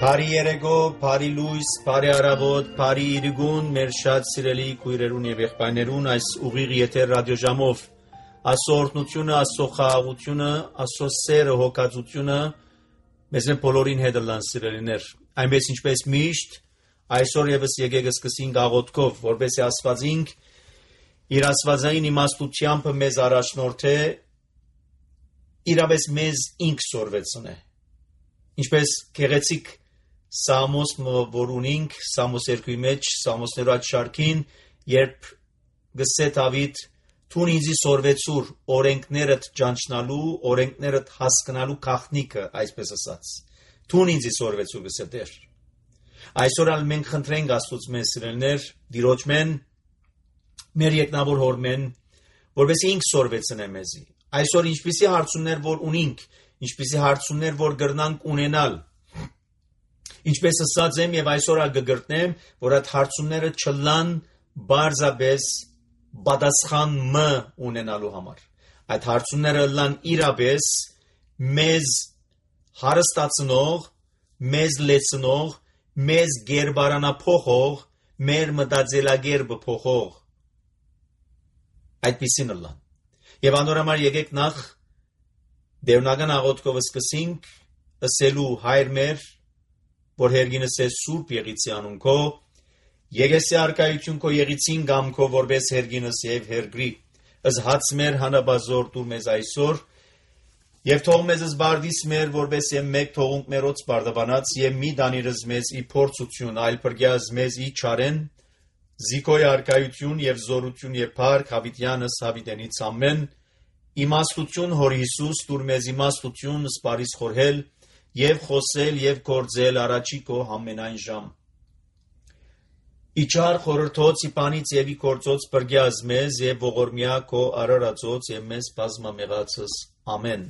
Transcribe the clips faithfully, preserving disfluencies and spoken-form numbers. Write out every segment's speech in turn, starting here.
Բարի երեկո, բարի լույս, բարի առավոտ, բարի իրգուն, մեր շատ սիրելի քույրերուն եւ եղբայրներուն այս ուղիղ եթեր ռադիոժամով Աստծո օրհնությունը, Աստծո խաղաղությունը, Աստծո սերը, հոգացությունը մեզ բոլորին հետ լան սիրելիներ։ Այնպես ինչպես միշտ այսօր եւս եկեք սկսենք աղոթքով, որովհետեւ Աստվածինք իր աստվածային իմաստությամբ մեզ առաջնորդ է, իրավես մեզ ինք սորվեցնե։ Ինչպես գեղեցիկ Սամոս որ ունենք, Սամոս երկու մեջ, Սամոսներու այդ շարքին, երբ գսե Դավիթ «Թուն ինձի սորվեցուր օրենքներդ ճանչնալու, օրենքներդ հասկանալու քաղտնիքը», այսպես ասած։ «Թուն ինձի սորվեցուր» գսե Տեր։ Այսօր ալ մենք խնդրենք Աստծուց մեզ սիրելիներ, Տիրոջ մեն, մեր եկնավոր հոր մեն, որովհետեւ ինք սորվեցնե մեզի։ Այսօր ինչպիսի հարցումներ որ ունենք, ինչպիսի հարցումներ որ գրնանք ունենալ, ինչպես ասած եմ եւ այսօր ագգրտնեմ, որ այդ հարցումները չլան բարձաբես պատասխան մ ունենալու համար։ Այդ հարցումները լան իրապես մեզ հարստացնող, մեզ լեցնող, մեզ գերբարանափոխող, մեր մտածելակերպը փոխող։ Այդպիսին լան։ Եվ անորոմար եկեք նախ դերնական աղոթքով սկսենք ասելու հայր մեր, որ հերգինս է սուրբ եղիցի անուն քո, եկեսի արկայություն քո եղիցին գամ քո, որպես հերգինս եւ հերգրի, ըս հաց մեր հանաբազոր դուր մեզ այսօր, եւ թող մեզ զբարդիս մեր, որպես եմ մեկ թողունք մերոց բարդաբանած, եւ մի դանիրս մեզ ի փորձություն, այլ պրգյազ մեզ ի չարեն, զիկոյ արկայություն եւ զորություն եւ փառք հավիտյանս հավիտենից ամեն, իմաստություն հոր Հիսուս դուր մեզ իմաստություն սպարիս խորհել, եւ խոսել եւ գործել առաջի քո ամենայն ժամ։ Իչար խորհրդոց իբանից եւ ի գործոց բրգյազ մեզ եւ ողորմյա քո արարածոց եւ մեզ բազմամեղացս ամեն։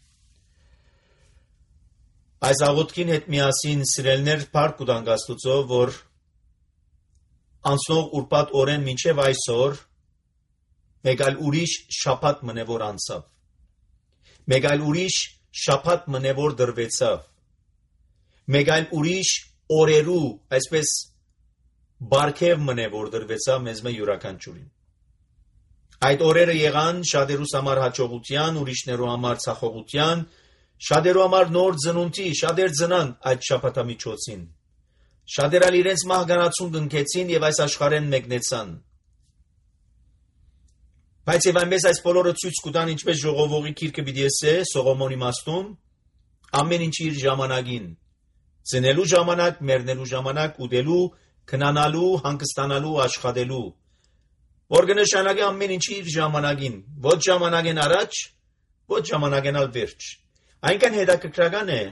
Այս աղոթքին հետ միասին սիրելներ փառք կտանք Աստծո, որ անցնող ուրբաթ օրեն մինչև այսօր մեկ այլ ուրիշ շաբաթ մնե որ անցավ։ Մեկ այլ ուրիշ շաբաթ մնե որ դրվեցավ։ Մեկ այլ ուրիշ օրերու, այսպես բարգև մնե որ դրվեցավ մեզ մե յուրաքանչյուրին։ Այդ օրերը եղան շատերուս համար հաջողության, ուրիշներու համար ցախողության, շատերու համար նոր ծնունդի, շատեր ծնան այդ շաբաթամիջոցին։ Շատերալ իրենց մահկանացուն կնքեցին եւ այս աշխարհեն մեկնեցան։ Բայց եւ այնպես այս բոլորը ցույց կտան ինչպես ժողովողի քիրքը պիտի ասե Սողոմոնի մաստում, ամեն ինչ իր ժամանակին, ծնելու ժամանակ, մեռնելու ժամանակ, ուտելու, քնանալու, հանգստանալու, աշխատելու, որ կնշանակի ամեն ինչ իր ժամանակին, ոչ ժամանակեն առաջ, ոչ ժամանակեն ալ վերջ։ Այնքան հետաքրքրական է,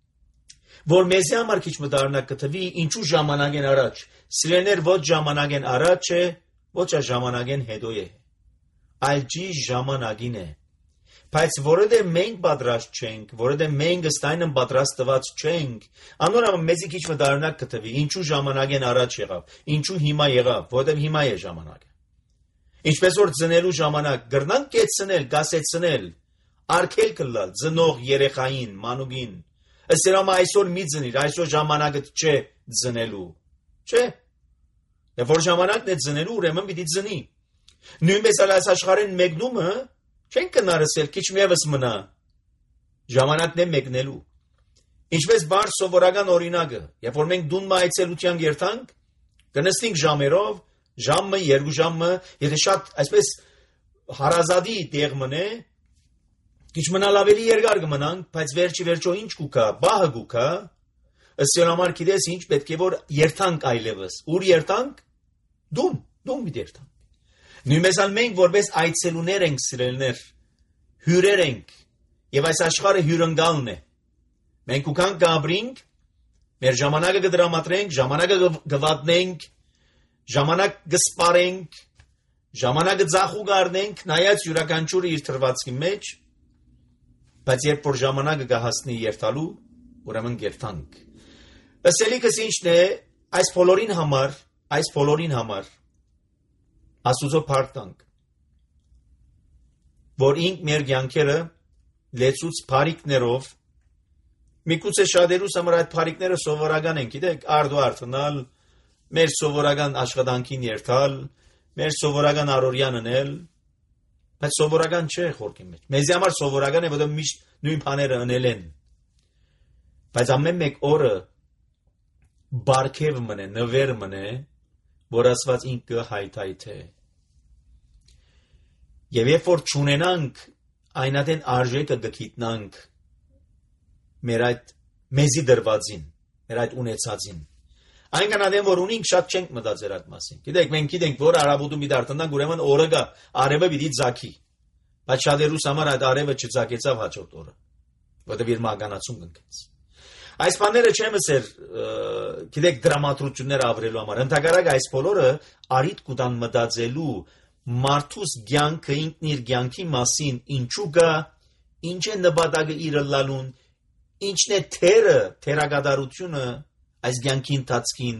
որ մեզի համար քիչ մտարնակ կթվի ինչու ժամանակեն առաջ, սիրելներ ոչ ժամանակեն առաջ է, ոչ ժամանակեն հետո է, այլ ճիշտ ժամանակին է, բայց որովհետև մենք պատրաստ չենք, որովհետև մենք ըստայնն պատրաստված չենք, անորոք մեզի քիչ մտարնակ կթվի ինչու ժամանակեն առաջ եղավ, ինչու հիմա եղավ, որովհետև հիմա է ժամանակը։ Ինչպես որ ծնելու ժամանակ գրնանք կեցնել, գասեցնել, արկել կլալ, ծնող երեխային, մանուկին, ըստ այսօր մի ծնիր, այսօր ժամանակը չէ ծնելու, չէ։ Եվ որ ժամանակն է ծնելու, ուրեմն պիտի ծնի։ Նույնպես այս աշխարհին մեկնումը չեն կնարսել, քիչ միևս մնա։ Ժամանակն է մեկնելու։ Ինչպես բար սովորական օրինակը, երբ որ մենք դուն մայցելության երթանք, կնստենք ժամերով, ժամը, երկու ժամը, եթե շատ այսպես հարազատի տեղ մնե, քիչ մնալ ավելի երկար կմնանք, բայց վերջի վերջո ինչ կուքա, բահը կուքա, ըստ համար գիտես ինչ պետք է որ երթանք այլևս։ Ուր երթանք։ Դուն, դուն մի երթանք։ Նույնպես ալ մենք որպես այցելուներ ենք սիրելներ, հյուրեր ենք, եւ այս աշխարհը հյուրընկալն է։ Մենք ուքանք գաբրինք, մեր ժամանակը կդրամատրենք, ժամանակը կվատնենք, ժամանակ կսպարենք, ժամանակը ձախու գարնենք, նայած յուրաքանչյուրը իր թրվածքի մեջ, բայց երբ որ ժամանակը կհասնի երթալու, ուրեմն երթանք։ Ասելիքս ինչն է, այս բոլորին համար, այս բոլորին համար Աստուծո փառք տանք, որ ինք մեր կյանքերը լեցուց բարիքներով Միգուցե շատերուս համար այդ փարիկները սովորական են, գիտեք, արդ ու արթնալ, մեր սովորական աշխատանքին երթալ, մեր սովորական առօրյան անել, բայց սովորական չէ խորքի մեջ։ Մեզի համար սովորական է, որովհետև միշտ նույն բաները անել են։ Բայց ամեն մեկ օրը բարգև մնե, նվեր մնե, որ Աստված ինքը հայթայթե։ Եվ երբ որ չունենանք այնատեն արժեքը գտնանք մեր այդ մեզի դրվածին, մեր այդ ունեցածին։ Այն կանադեն, որ ունենք շատ չենք մտածել այդ մասին։ Գիտեք, մենք գիտենք, որ արաբուդում մի դարձնանք, ուրեմն օրը գա, արևը պիտի ձակի։ Բայց շատերուս համար այդ արևը չձակեցավ հաջորդ օրը, որտեղ իր մագանացում կնքեց։ Այս բաները չեմ ասել, գիտեք, դրամատրություններ ավրելու համար։ Ընդհակառակ այս բոլորը արիտ կուտան մտածելու մարդուս կյանքը ինքն իր կյանքի մասին ինչու գա, ինչ է նպատակը իր լալուն, ինչն է թերը, թերագադարությունը այս կյանքի ընթացքին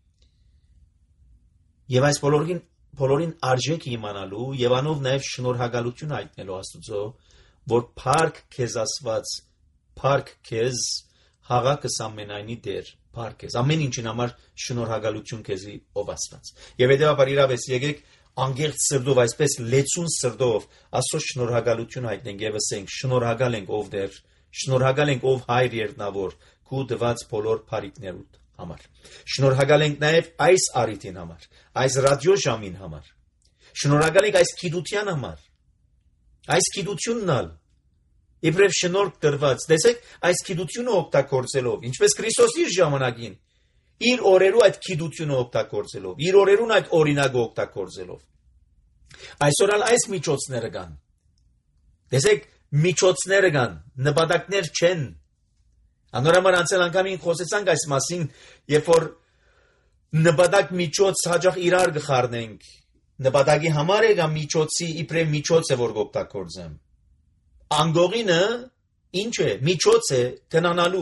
եւ այս բոլորին բոլորին արժեք իմանալու եւ անով նաեւ շնորհակալություն հայտնելու Աստծո, որ փառք քեզ Աստված, փառք քեզ հաղակս ամենայնի դեր, փառք քեզ ամեն ինչին համար շնորհակալություն քեզի ով Աստված։ Եվ հետեւաբար իրավես եկեք անգերց սրտով, այսպես լեցուն սրտով Աստծո շնորհակալություն հայտնենք եւ ասենք շնորհակալ ենք ով դեր, շնորհակալ ենք ով հայր երտնավոր, քու դված բոլոր փառիկներուդ համար։ Շնորհակալ ենք նաեւ այս առիթին համար, այս ռադիոժամին համար։ Շնորհակալ ենք այս գիտության համար։ Այս գիտությունն ալ իբրև շնորհք տրված, տեսեք, այս գիտությունը օգտագործելով, ինչպես Քրիստոս իր ժամանակին իր օրերու այդ գիտությունը օգտագործելով, իր օրերուն այդ օրինակը օգտագործելով։ Այսօր ալ այս միջոցները կան։ Տեսեք, միջոցները կան, նպատակներ չեն։ Անորամար անցել անգամին խոսեցանք այս մասին, երբ որ նպատակ միջոց հաջող իրար կխառնենք, նպատակի համար է կամ միջոցի իբրև միջոց է որ օգտագործեմ։ Անգողինը ինչ է, միջոց է քնանալու։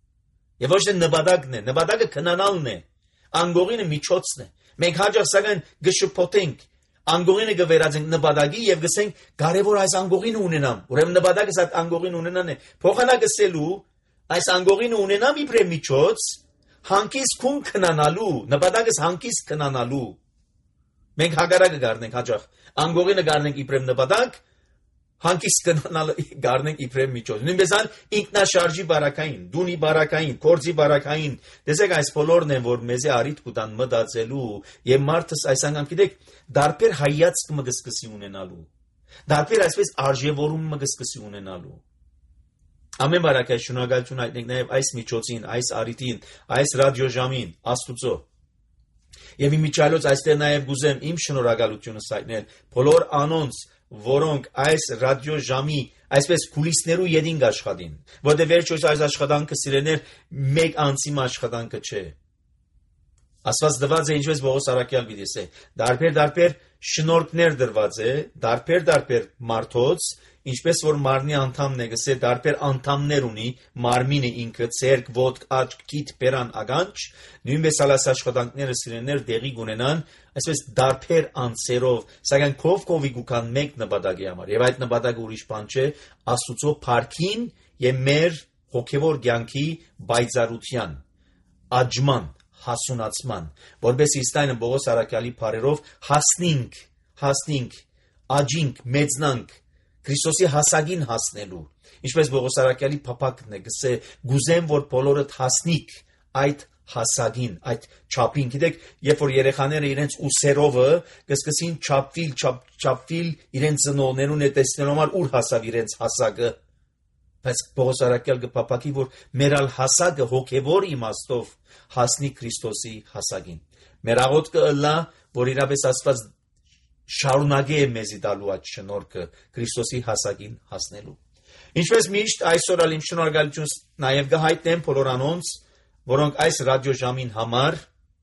Եվ ոչ թե նպատակն է, նպատակը քնանալն է, անգողինը միջոցն է։ Մենք հաջող սակայն գշփոթենք, անգողինը գվերածենք նպատակի եւ գսենք կարեւոր այս անգողինը ունենամ։ Ուրեմն նպատակը այդ անգողինը ունենան է։ Փոխանակսելու այս անգողինը ունենամ իբրև միջոց, հանկից քուն քնանալու, նպատակս հանկից քնանալու։ Մենք հագարակը գարնենք հաջող, անգողինը գարնենք իբրև նպատակ, հանկից կնանալ գարնենք իբրև միջոց։ Նույնպես ալ ինքնաշարժի բարակային, դունի բարակային, կորձի բարակային։ Տեսեք այս բոլորն են, որ մեզի արիտ կուտան մտածելու եւ մարդս այս անգամ գիտեք, դարբեր հայացք մը գսկսի ունենալու։ Դարբեր այսպես արժևորում մը գսկսի ունենալու։ Ամեն բարակայ շնորհակալություն հայտնենք նաեւ այս միջոցին, այս արիտին, այս ռադիոժամին, Աստուծո։ Եվ իմիջիալոց այստեղ նաեւ գուզեմ իմ շնորհակալությունը հայտնել բոլոր անոնց, որոնք այս ռադիոժամի այսպես կուլիսներու յետին աշխատին, որտեղ վերջոց այս աշխատանքը սիրեներ մեկ անցի աշխատանքը չէ։ Աստված դված է ինչպես Պողոս Արաքյալ պիտի ասե, դարբեր դարբեր շնորհքներ դրված է, դարբեր դարբեր մարդոց, ինչպես որ մարմնի անդամն է գսե դարբեր անդամներ ունի, մարմինը ինքը ցերկ, ոտք, աչք, գիտ, բերան, ագանջ, նույնպես ալաս աշխատանքները սիրեներ դեղի գունենան, այսպես դարբեր անձերով, սակայն քով քովի գուքան մեկ նպատակի համար, եւ այդ նպատակը ուրիշ բան չէ, Աստուծո փառքին եւ մեր հոգեվոր կյանքի բայծարության, աջման, հասունացման, որպես Իսրայելը Պողոս Արաքյալի բարերով հասնենք, հասնենք, աջինք, մեծնանք Քրիստոսի հասագին հասնելու, ինչպես Պողոս Արաքյալի փափակն է, գսե գուզեմ որ բոլորդ հասնիկ այդ հասագին, այդ չափին, գիտեք, երբ որ երեխաները իրենց ուսերովը կսկսին չափվիլ, չափվիլ իրենց ծնողներուն է տեսնելու համար ուր հասավ իրենց հասագը, բայց Պողոս Արաքյալ կփափակի որ մերալ հասագը հոգևոր իմաստով հասնի Քրիստոսի հասագին։ Մեր աղոթքը ըլլա, որ իրապես Աստված շարունակե մեզի տալու այդ շնորհքը Քրիստոսի հասագին հասնելու։ Ինչպես միշտ այսօր ալ իմ շնորհակալություն նաև կհայտնեմ բոլոր անոնց, որոնք այս ռադիոժամին համար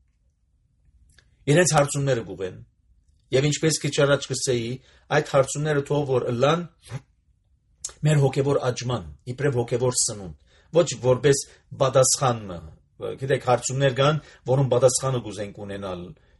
իրենց հարցումները կուղեն։ Եվ ինչպես քիչ առաջ կսեի, այդ հարցումները թող որ ըլլան մեր հոգևոր աճման, իբրև հոգևոր սնունդ, ոչ որպես պատասխան, գիտեք, հարցումներ կան, որոնց պատասխանը կուզենք ունենալ,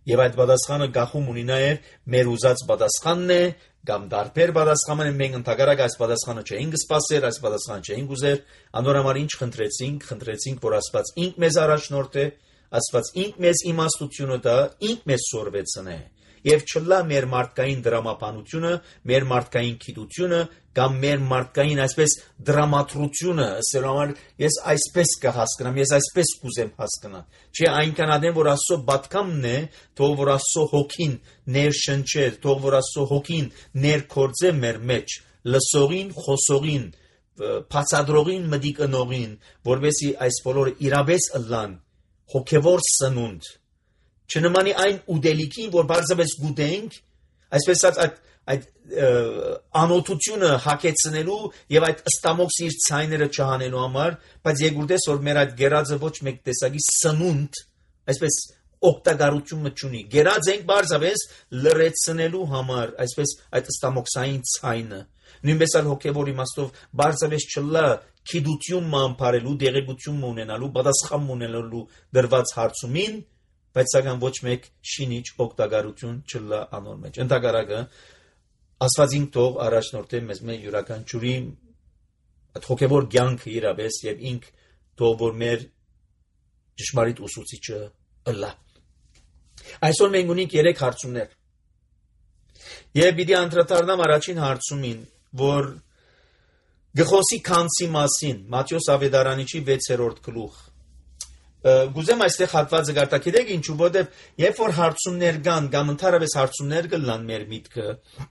Եվ այդ պատասխանը գախում ունի նաև մեր ուզած պատասխանն է, կամ դարբեր պատասխանը մենք ընդհանրակ այս պատասխանը չէինք սպասել, այս պատասխանը չէինք ուզել, անորոմար ինչ խնդրեցինք, խնդրեցինք, որ Աստված ինք մեզ առաջնորդ է, Աստված ինք մեզ իմաստությունը տա, ինք մեզ սորվեցնե։ Եվ չլա մեր մարդկային դրամապանությունը, մեր մարդկային գիտությունը կամ մեր մարդկային այսպես դրամատրությունը, ասելու համար ես այսպես կհասկանամ, ես այսպես կուզեմ հասկանալ։ Չէ, այնքան ադեմ որ Աստծո բատկամն է, թող որ Աստծո հոգին ներշնչեր, թող որ Աստծո հոգին ներքործե մեր մեջ, լսողին, խոսողին, բացադրողին, մտիկնողին, որովհետեւ այս բոլորը իրապես ըլլան հոգևոր սնունդ։ Չնմանի այն ուդելիքին, որ բարձրապես գուտենք, այսպես այդ այդ անօթությունը հակեցնելու եւ այդ ըստամոքս իր ցայները չհանելու համար, բայց երկրորդես որ մեր այդ գերածը ոչ մեկ տեսակի սնունդ, այսպես օգտագործումը չունի։ Գերած ենք բարձրապես լրացնելու համար, այսպես այդ ըստամոքսային ցայնը։ Նույնպես էլ հոգևոր իմաստով բարձրապես չլա քիդություն մանփարելու, դեղեցություն ունենալու, պատասխան ունենալու դրված հարցումին, բայց սակայն ոչ մեկ շինիչ օգտագործություն չլա անոր մեջ։ Ընդհակառակը Աստվածին թող առաջնորդե մեզ մեր յուրաքանչյուրի հոգևոր կյանքը իրապես եւ ինք թող որ մեր ճշմարիտ ուսուցիչը ըլլա։ Այսօր մենք ունենք երեք հարցումներ։ Եվ պիտի անդրադառնամ առաջին հարցումին, որ գխոսի քանսի մասին, Մատթեոս Ավետարանիչի վեցերորդ գլուխ։ Գուզեմ այստեղ հատվածը գարտակիրեք ինչու, որտեղ երբ որ հարցումներ կան, կամ ընդհանրապես հարցումներ կլան մեր միտքը,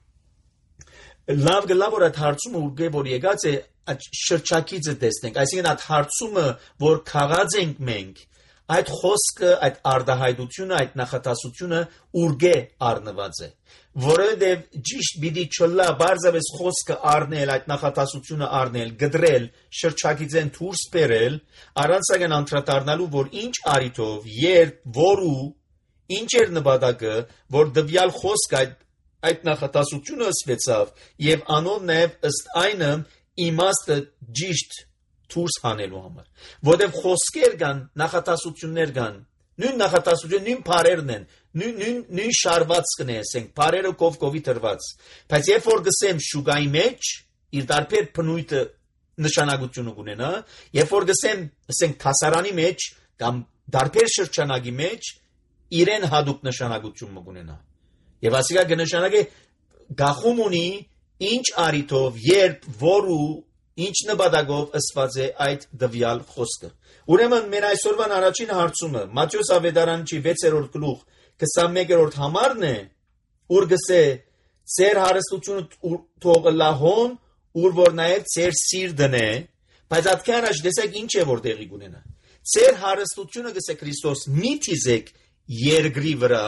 լավ գլա որ այդ հարցումը ուղղե որ եկած է այդ շրջակիցը տեսնենք, այսինքն այդ հարցումը որ քաղած ենք մենք, այդ խոսքը, այդ արդահայտությունը, այդ նախատասությունը ուղղե առնված է, որովհետև ճիշտ պիտի չլա բարձրապես խոսքը առնել, այդ նախատասությունը առնել, գդրել, շրջակիցեն դուրս բերել, առանց այն անդրադառնալու, որ ինչ արիթով, երբ, որու, ինչ էր նպատակը, որ դվյալ խոսքը այդ այդ նախատասությունը ասվեցավ եւ անով նաեւ ըստ այնը իմաստը ճիշտ դուրս հանելու համար, որտեղ խոսքեր կան, նախատասություններ կան, նույն նախատասությունը, նույն բառերն են, նույն նույն նույն շարվածքն է, ասենք, բառերը կով-կովի դրված, բայց երբ որ գսեմ շուգայի մեջ, իր դարբեր բնույթը նշանակությունը կունենա, երբ որ գսեմ, ասենք, հասարանի մեջ կամ դարբեր շրջանակի մեջ, իրեն հadoop նշանակություն կունենա։ Եվ ասիկա կնշանակե գախում ունի ինչ արիթով, երբ, որու, ինչ նպատակով ըսված է այդ դվյալ խոսքը։ Ուրեմն մեր այսօրվան առաջին հարցումը Մատթեոս Ավետարանիչի վեցերորդ գլուխ քսանմեկերորդ համարն է, ուր գսե ծեր հարստությունը թող լահոն, ուր որ նաև ծեր սիրտն է, բայց այդքան առաջ տեսեք ինչ է որ տեղի կունենա։ Ծեր հարստությունը գսե Քրիստոս մի թիզեք երկրի վրա,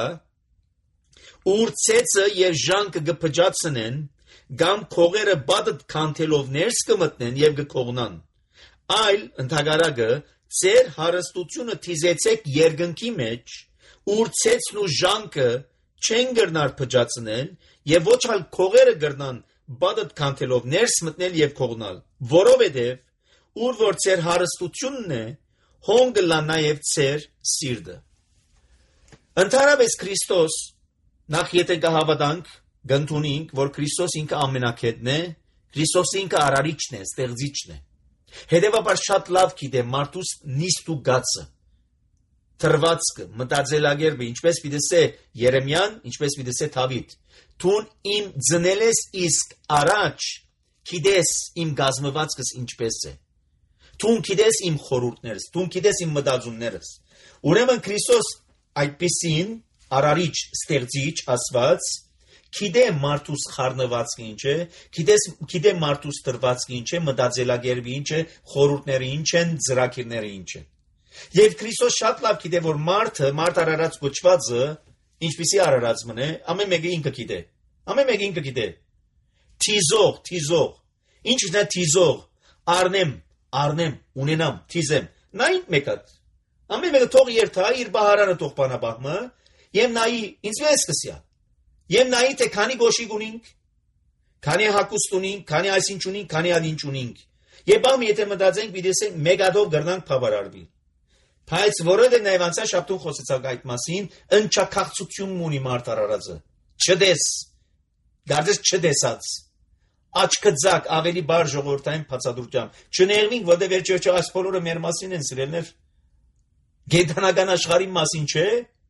ուր ցեցը եւ ժանքը գփջացնեն, գամ քողերը բադը կանթելով ներս կմտնեն եւ գկողնան։ Այլ ընդհանրակը ծեր հարստությունը թիզեցեք երկնքի մեջ, ուր ցեցն ու ժանքը չեն գրնար փջացնել եւ ոչ այլ քողերը գրնան բադը կանթելով ներս մտնել եւ կողնալ, որովհետեւ ուր որ ծեր հարստությունն է, հոնգը լա նաեւ ծեր սիրտը։ Ընդհանրապես Քրիստոս նախ եթե կհավատանք գնդունինք, որ Քրիստոս ինքը ամենակետն է, Քրիստոս ինքը արարիչն է, ստեղծիչն է։ Հետևաբար շատ լավ գիտե մարդուս նիստ ու գացը, թրվածքը, մտածելակերպը, ինչպես պիտի սե Երեմյան, ինչպես պիտի սե Դավիթ։ Թուն իմ ձնել ես իսկ առաջ, գիտես իմ գազմվածքս ինչպես է։ Թուն գիտես իմ խորհուրդներս, թուն գիտես իմ մտածումներս։ Ուրեմն Քրիստոս այդպիսին արարիչ, ստեղծիչ ասված Գիտե մարդուս խառնվածքը ինչ է, գիտե մարդուս տրվածքը ինչ է, մտածելակերպը ինչ է, խորհուրդները ինչ են, ծրագիրները ինչ են։ Եվ Քրիստոս շատ լավ գիտե, որ մարդը, մարդ արարած կոչվածը, ինչպիսի արարած մնե, ամեն մեկը ինքը գիտե։ Ամեն մեկը ինքը գիտե։ Թիզող, թիզող։ Ինչն է թիզող։ Առնեմ, առնեմ, ունենամ, թիզեմ։ Նա ինք մեկը։ Ամեն մեկը թող երթա, իր բահարանը թող բանաբահմը, եւ նայի, ինձ մեզ կսյա։ Եվ նայի թե քանի գոշիկ ունինք, քանի հակուստ ունինք, քանի այսինչ ունինք, քանի ադինչ ունինք։ Եվ բամ եթե մտածենք պիտի ասենք մեկ ադով գրնանք բավարարվի։ Բայց որովհետև նաև անցյալ շաբթում խոսեցանք այդ մասին, ընչաքաղցություն ունի մարդ արարածը։ Չդես, դարձես չդեսած։ Աչքը ձակ ավելի բար ժողովրդային բացատրությամբ։ Չներվինք, որտեղ վերջերս այս բոլորը մեր մասին են սիրելներ։ Գետնական աշխարհի մասին չէ,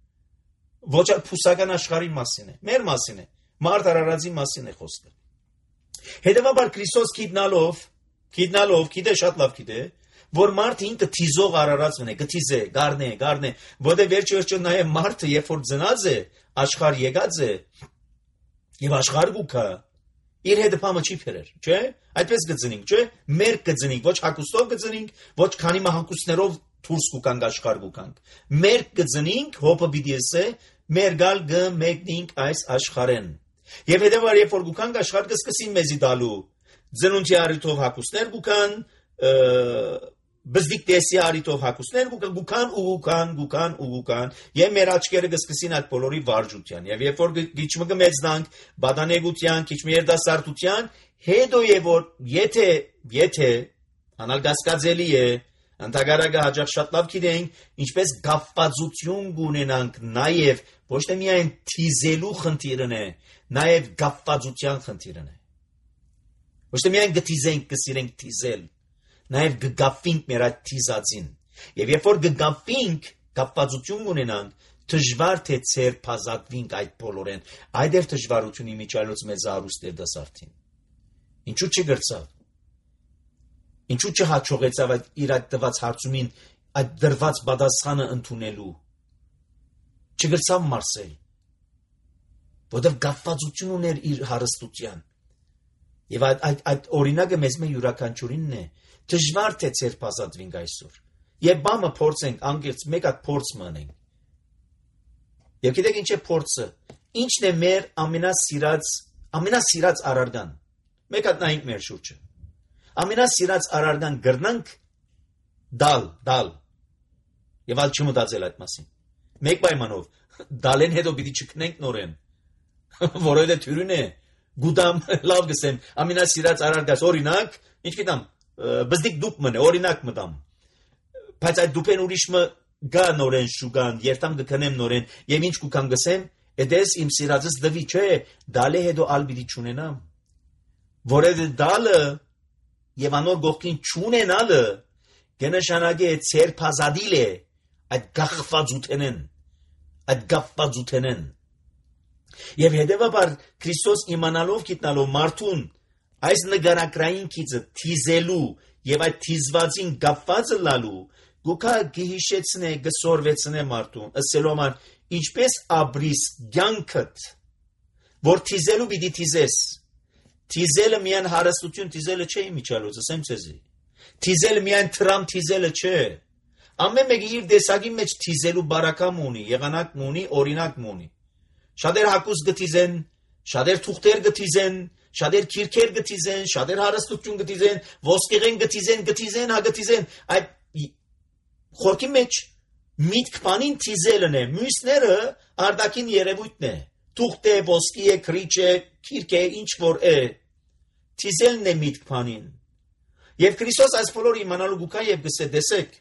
ոչ այլ փուսական աշխարհի մասին է, մեր մասին է, մարդ արարածի մասին է խոսքը։ Հետևաբար Քրիստոս գիտնալով, գիտնալով, գիտե շատ լավ գիտե, որ մարդը ինքը թիզող արարածն է, գթիզե, գառնե, գառնե, որտեղ վերջերս նաև մարդը երբ որ ծնած է, աշխարհ եկած է, եւ աշխարհ գուքա իր հետ փամը չի փերեր, չէ՞։ Այդպես գծնինք, չէ՞։ Մեր գծնինք, ոչ հակուստով գծնինք, ոչ քանի մահակուստներով դուրս կուկանք աշխարհ գուկանք։ Մեր գծնինք, հոպը պիտի ասե, մեր գալ գմեկնինք այս աշխարհեն։ Եվ հետևաբար երբ որ գուկանք աշխարհ կսկսին մեզի դալու, ծնունդի առիթով հակուստներ գուկան, բզդիկ տեսի առիթով հակուստներ գուկան, գուկան ու գուկան, գուկան ու գուկան, եւ մեր աչքերը կսկսին այդ բոլորի վարժության։ Եվ երբ որ քիչ մը մեծնանք, բադանեգության, քիչ մը երդասարտության, հետո եւ որ եթե եթե անալգասկածելի է, Անտագարագը հաջող շատ լավ գիտենք, ինչպես գաֆվածություն ունենանք նաև ոչ թե միայն թիզելու խնդիրն է, նաև գաֆվածության խնդիրն է։ Ոչ թե միայն գթիզենք, կսիրենք թիզել, նաև գգաֆինք մեր այդ թիզածին։ Եվ երբ որ գգաֆինք, գաֆվածություն ունենանք, դժվար թե ցերփազատվենք այդ բոլորեն։ Այդ էր դժվարությունի միջալոց մեծ արուստ երդասարտին։ Ինչու՞ չգրծավ։ Ինչու՞ չհաջողեցավ այդ իր այդ տված հարցումին այդ դրված պատասխանը ընդունելու։ Չգրծավ Մարսել։ Որտեղ գաֆվածություն ուներ իր հարստության։ Եվ այդ այդ այդ օրինակը մեզ մե յուրաքանչյուրինն է։ Դժվար թե ցերփազատվենք այսօր։ Եվ բամը փորձենք անգերց մեկ հատ փորձ մնենք։ Եվ գիտեք ինչ է փորձը։ Ինչն է մեր ամենասիրած ամենասիրած արարգան։ Մեկ հատ նայենք մեր շուրջը։ Ամենասիրած արարգան գրնանք դալ, դալ։ Եվ ալ չմտածել այդ մասին։ Մեկ պայմանով, դալեն հետո պիտի չքնենք նորեն։ Որովհետև թյուրին է, գուտամ լավ գսեմ, ամենասիրած արարգաս օրինակ, ինչ գիտամ, բզդիկ դուպ մնե, օրինակ մտամ։ Բայց այդ դուպեն ուրիշ մը գա նորեն շուգան, երտամ գքնեմ նորեն, եւ ինչ կուքամ գսեմ, էդես իմ սիրածս դվի, չէ, դալե հետո ալ պիտի չունենամ։ Որովհետև դալը Եվ անոր գողքին չունենալը կնշանակի է ցերփազադիլ է այդ գաղվածութենեն, այդ գաղվածութենեն։ Եվ հետևաբար Քրիստոս իմանալով գիտնալով մարդուն այս նգարակրային քիծը թիզելու եւ այդ թիզվածին գաղվածը լալու գուքա գիհիշեցնե գսորվեցնե մարդուն, ասելով ան ինչպես աբրիս ցանկդ որ թիզելու պիտի թիզես Թիզելը միայն հարստություն թիզելը չէ իմիջալոց, ասեմ ցեզի։ Թիզելը միայն տրամ թիզելը չէ։ Ամեն մեկը իր դեսագի մեջ թիզելու բարակամ ունի, եղանակ ունի, օրինակ ունի։ Շատեր հակուս գթիզեն, շատեր թուղթեր գթիզեն, շատեր քիրքեր գթիզեն, շատեր հարստություն գթիզեն, ոսկեղեն գթիզեն, գթիզեն, հա գթիզեն։ Այդ խորքի մեջ միտք բանին թիզելն է, մյուսները արդակին երևույթն է։ Թուղթ է, ոսկի է, քրիչ է, քիրք է, ինչ որ է, թիզելն է միտք բանին։ Եվ Քրիստոս այս բոլորը իմանալու գուքա եւ գսե դեսեք։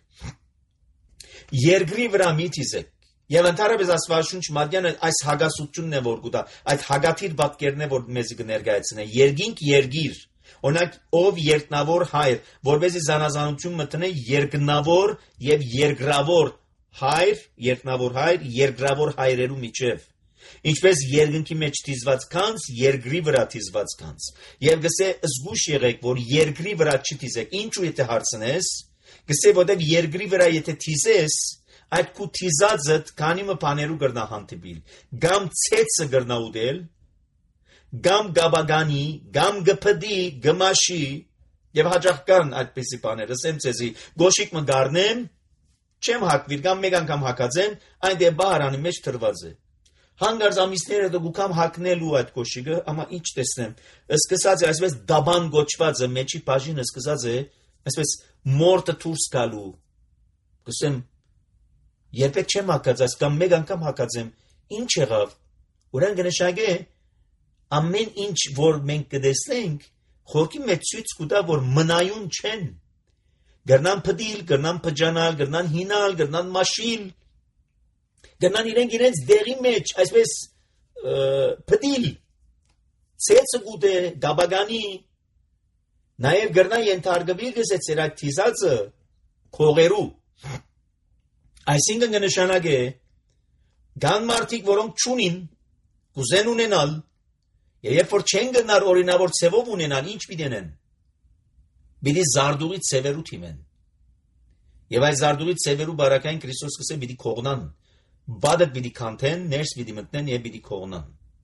Երկրի վրա մի թիզեք։ Եվ ընդհանրապես Աստվածաշունչ Մատյանը այս հագասությունն է որ գուտա, այդ հագաթիր պատկերն է որ մեզ կներկայացնե։ Երկինք երգիր։ Օրինակ ով երկնավոր հայր, որովհետեւ զանազանություն մտնե երկնավոր եւ երկրավոր հայր, երկնավոր հայր, երկրավոր հայրերու միջև։ Ինչպես երկնքի մեջ թիզված կանց, երկրի վրա թիզված կանց։ Եվ գսե զգուշ եղեք, որ երկրի վրա չթիզեք։ Ինչու եթե հարցնես, գսե որտեղ երկրի վրա եթե թիզես, այդ քու թիզածդ քանի մը բաներու գրնա հանդիպիլ։ Գամ ցեցը գրնա ուդել, գամ գաբագանի, գամ գփդի, գմաշի, եւ հաջող կան այդպիսի բաներ, ասեմ ցեզի, գոշիկ մը գառնեմ, չեմ հակվիր, գամ մեկ անգամ հակածեմ, այն դե բահարանի մեջ թրված է։ Հանգարց ամիսները դու գուքամ հակնելու այդ կոշիկը, ամա ինչ տեսնեմ, սկսած է այսպես դաբան գոչվածը, մեջի բաժինը սկսած է, այսպես մորտը դուրս գալու, գսեմ, երբեք չեմ հակած, այս կամ մեկ անգամ հակածեմ, ինչ եղավ, ուրան կնշագե, ամեն ինչ, որ մենք կտեսնենք, խորքի մեջ ցույց կտա, որ մնայուն չեն, Գրնան փդիլ, գրնան փջանալ, գրնան հինալ, գրնան մաշիլ, գրնան իրենք իրենց դեղի մեջ, այսպես փդիլ, ցեցը գուտե, գաբագանի, նաև գրնան ենթարկվի գսե ցերակ թիզածը քողերու։ Այսինքն կնշանակե կան մարդիկ, որոնք չունին, կուզեն ունենալ, եւ երբ որ չեն գնար օրինավոր ցևով ունենալ, ինչ պիտենեն։ Բիդի զարդուղի ցևերու թիմեն։ Եվ այս զարդուղի ցևերու բարակային Քրիստոս կսե պիտի քողնան, բադը պիտի կանթեն, ներս պիտի մտնեն եւ պիտի քողնան։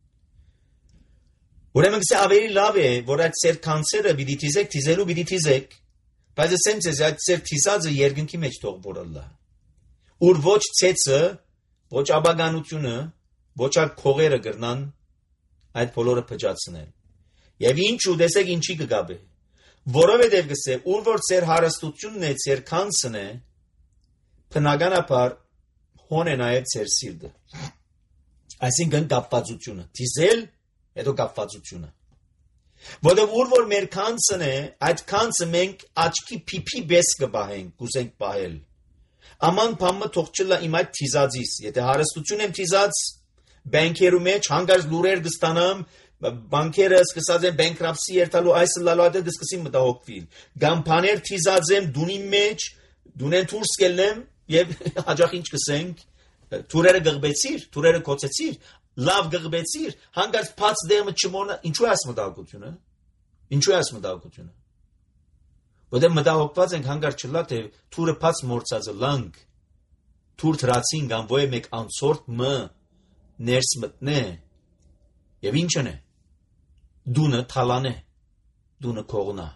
Ուրեմն կսե ավելի լավ է, որ այդ ծեր կանցերը պիտի թիզեք, թիզելու պիտի թիզեք, բայց ասեմ ձեզ այդ ծեր թիզածը երկնքի մեջ թող բորալա։ Ուր ոչ ցեցը, ոչ աբագանությունը, ոչ քողերը գրնան այդ բոլորը փճացնել։ Եվ ինչու տեսեք ինչի կգաբե։ Որովհետև գսե ուր որ ծեր հարստությունն է, ծեր կանցն է, բնականաբար հոն է նաև ծեր սիրտը։ Այսինքն կապվածությունը, թիզել, հետո կապվածությունը։ Որովհետև ուր որ մեր կանցն է, այդ կանցը մենք աչքի փիփի բես կբահենք, կուզենք պահել։ Աման բամը թող չլա իմ այդ թիզածից, եթե հարստություն եմ թիզած, բանկերու մեջ հանգարց լուրեր կստանամ, բանկերը սկսած են բանկրապսի երթալու այս լալու այդ կսկսին մտահոգվել։ Գամփաներ թիզած եմ դունի մեջ, դունեն դուրս կելնեմ եւ հաջող ինչ կսենք, թուրերը գղբեցիր, թուրերը կոծեցիր, լավ գղբեցիր, հանգարց փած դերմը չմոնա, ինչու է այս մտահոգությունը։ Ինչու է այս մտահոգությունը։ Որտեղ մտահոգված ենք հանգարց չլա թե թուրը փած մորցածը լանք, թուր դրացին կամ ոյ մեկ անցորդ մը ներս մտնե եւ ինչն է դունը թալան է դունը կողնա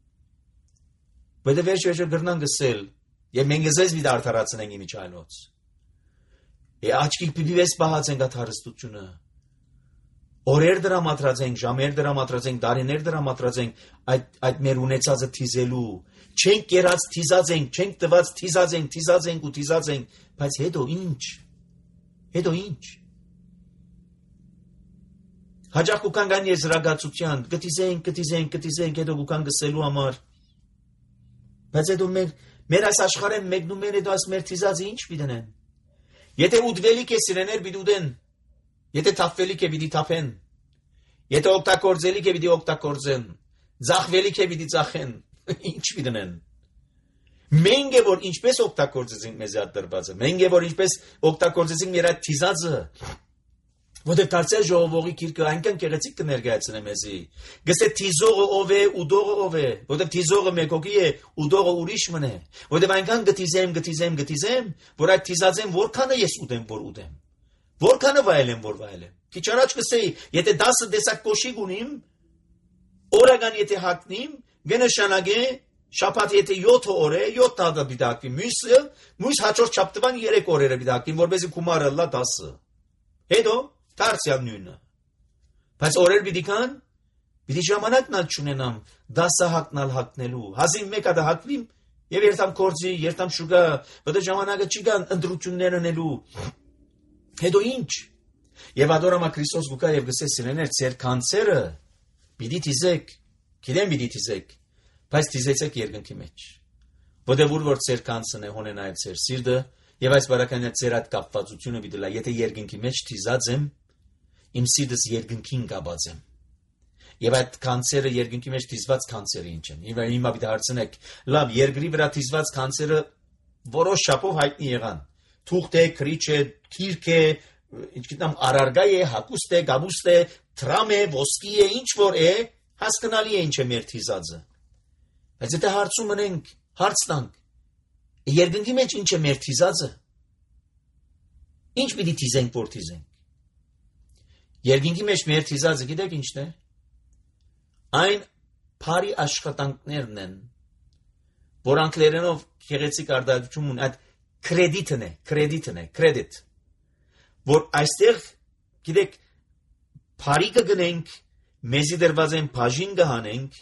բայց վերջ վերջը գրնան գսել եւ մենք զես մի դարթարացնենք իմիջայլոց է աչքի պիվես բահացենք այդ հարստությունը օրեր դրամատրացենք ժամեր դրամատրացենք դարիներ դրամատրացենք այդ այդ մեր ունեցածը թիզելու չենք կերած թիզածենք չենք տված թիզածենք թիզածենք ու թիզածենք բայց հետո ինչ հետո ինչ Հաջող կուկան գան եզրագացության, կտիզենք, կտիզենք, կտիզենք, հետո կուկան գսելու համար։ Բայց հետո մեր, մեր այս աշխարհեն մեկնում են հետո այս մեր թիզածը ինչ պիտենեն։ Եթե ուդվելիք է սիրեներ պիտի ուդեն, եթե թափվելիք է պիտի թափեն, եթե օգտագործելիք է պիտի օգտագործեն, ձախվելիք է պիտի ձախեն, ինչ պիտենեն։ Մենք է որ ինչպես օգտագործեցինք մեզ այդ դրվածը, մենք է որ ինչպես օգտագործեցինք մեր այդ թիզածը Որտեղ դարձյալ ժողովողի քիրքը այնքան գեղեցիկ կներկայացնե մեզի։ Գսե թիզողը ով է, ուդողը ով է, որտեղ թիզողը մեկ հոգի է, ուդողը ուրիշ մն է։ Որտեղ այնքան գտիզեմ, գտիզեմ, գտիզեմ, որ այդ թիզածեմ որքանը ես ուտեմ, որ ուտեմ։ Որքանը վայելեմ, որ վայելեմ։ Քիչ առաջ կսեի, եթե դասը տեսակ կոշիկ ունիմ, օրական եթե հագնիմ, կնշանակե շաբաթ եթե յոթ օր է, յոթ տարի դիտակվի, մյուսը, մյուս հաջորդ շաբթվան երեք օրերը դիտակվի, որպեսզի գումարը լա դասը։ Հետո Դարձյալ նույնը։ Բայց օրեր պիտի կան, պիտի ժամանակնալ չունենամ դասը հակնալ հակնելու, հազիվ մեկ ադա հակվիմ եւ երթամ կորձի, երթամ շուգա, բդե ժամանակը չի կան ընտրություններ անելու։ Հետո ինչ։ Եվ ադորամա Քրիստոս գուկա եւ գսե սիրեներ ծեր կանցերը պիտի թիզեք, գիտեմ պիտի թիզեք, բայց թիզեցեք երկնքի մեջ։ Որտեղ որ ծեր կանցն է հոնենայել ծեր սիրտը եւ այս բարակայնը ծեր այդ կապվածությունը պիտի լա, եթե երկնքի մեջ թիզած եմ Իմ սիրտս երկնքին կապած եմ։ Եվ այդ կանցերը երկնքի մեջ թիզված կանցերը ինչ են։ Եվ հիմա պիտի հարցնեք, լավ, երկրի վրա թիզված կանցերը որոշ չափով հայտնի եղան։ Թուղթ է, քրիչ է, քիրք է, ինչ գիտեմ, արարգա է, հակուստ է, գաբուստ է, տրամ է, ոսկի է, ինչ որ է, հասկանալի է ինչ է մեր թիզածը։ Բայց եթե հարցում ենք, հարց տանք, երկնքի մեջ ինչ է մեր թիզածը։ Ինչ պիտի թիզենք, որ թիզենք։ Երկինքի մեջ մեր թիզածը գիտեք ինչն է։ Այն բարի աշխատանքներն են, որ անգլերենով գեղեցիկ արտահայտություն ունի, այդ կրեդիտն է, կրեդիտն է, կրեդիտ։ Որ այստեղ գիտեք բարի կգնենք, մեզի դրված են բաժին կհանենք,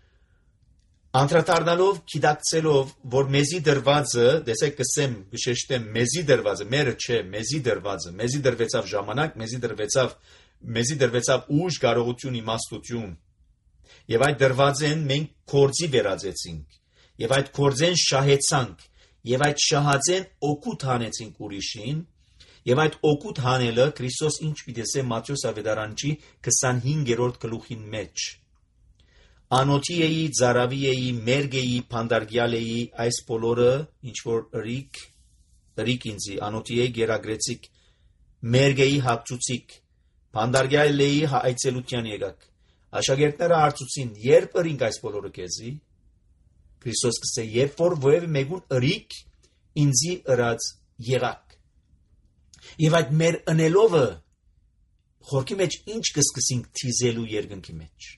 անդրադառնալով, գիտակցելով, որ մեզի դրվածը, տեսեք կսեմ, գշեշտեմ, մեզի դրվածը, մերը չէ, մեզի դրվածը, մեզի դրվեցավ ժամանակ, մեզի դրվեցավ Մեզի դրվեցավ ուժ, կարողություն, իմաստություն։ Եվ այդ դրված են մենք կորձի վերածեցինք։ եւ այդ կորձեն շահեցանք եւ այդ շահածեն օգուտ հանեցինք ուրիշին եւ այդ օգուտ հանելը Քրիստոս ինչ պիտեսե Մատթեոս ավետարանչի քսանհինգերորդ գլուխին մեջ անոթի էի ծարավի էի մերգ էի փանդարգյալ էի այս բոլորը ինչ որ ռիկ ռիկ ինձի անոթի էի գերագրեցիկ մերգ էի հապծուցիկ փանդարգյալ էի այցելության եկակ աշակերտները հարցուցին երբ ըրինք այս բոլորը քեզի Քրիստոս կսե երբ որ ովևէ մեկուն ըրիկ ինձի ըրած եղակ եւ այդ մեր ընելովը խորքի մեջ ինչ կսկսենք թիզելու երկնքի մեջ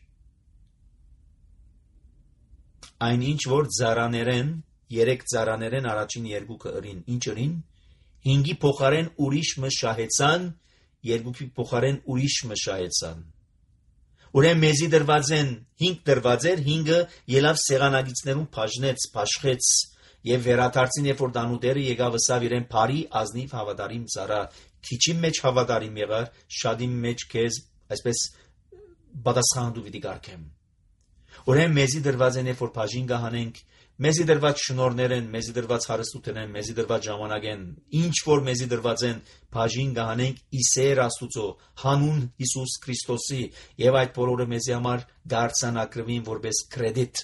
այնինչ որ ծառաներեն երեք ծառաներեն առաջին երկուքը ըրին ինչ ըրին հինգի փոխարեն ուրիշ մը շահեցան երկուքի փոխարեն ուրիշ մը շահեցան ուրեմն մեզի դրված են հինգ դրված էր հինգը ելավ սեղանագիծներուն բաժնեց բաշխեց եւ վերադարձին երբ որ դանուտերը եկավ ըսավ իրեն բարի ազնիվ հավատարիմ ծառա քիչի մեջ հավատարիմ եղար շատի մեջ քեզ այսպես պատասխանատու պիտի կարգեմ ուրեմն մեզի դրված են երբ որ բաժին գահանենք մեզի դրված շնորհներ են մեզի դրված հարստություններ են մեզի դրված ժամանակ են ինչ որ մեզի դրված են բաժին գահանենք իսեր աստուծո հանուն Հիսուս Քրիստոսի եւ այդ բոլորը մեզի համար դարձանակրվին որպես կրեդիտ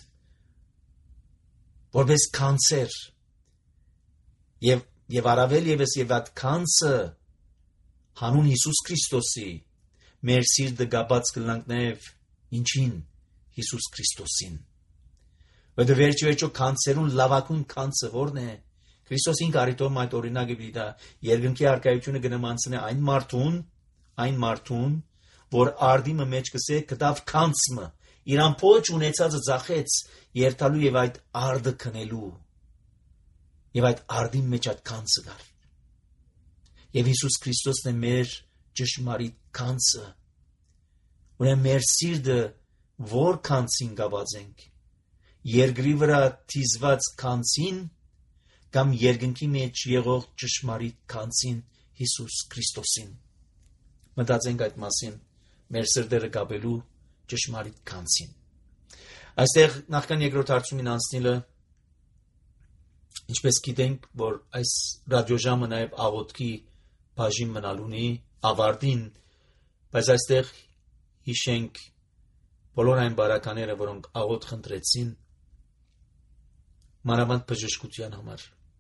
որպես կանցեր եւ եւ առավել եւս եւ այդ կանցը հանուն Հիսուս Քրիստոսի մեր սիրտը գաբած կլանք նաեւ ինչին Հիսուս Քրիստոսին Բայց վերջիվերջո կանցերուն լավակուն կանցը որն է Քրիստոս ինքը արիտոմ այդ օրինակը բիդա երկնքի արկայությունը գնամանցնե այն մարդուն այն մարդուն որ արդիմը մեջ կսե կտավ կանցը իրան փոչ ունեցածը ծախեց երթալու եւ այդ արդը քնելու եւ այդ արդի մեջ այդ կանցը գար եւ Հիսուս Քրիստոսն է մեր ճշմարիտ կանցը ուրեմն մեր սիրտը որ կանցին գավազենք Երկրի վրա թիզված կանցին կամ երկնքի մեջ եղող ճշմարիտ կանցին Հիսուս Քրիստոսին մտածենք այդ մասին մեր սրտերը գաբելու ճշմարիտ կանցին այստեղ նախքան երկրորդ հարցումին անցնելը ինչպես գիտենք որ այս ռադիոժամը նաև աղոթքի բաժին մնալունի ավարտին բայց այստեղ հիշենք բոլոր այն բարակաները որոնք աղոթ խնդրեցին մանավանդ բժշկության համար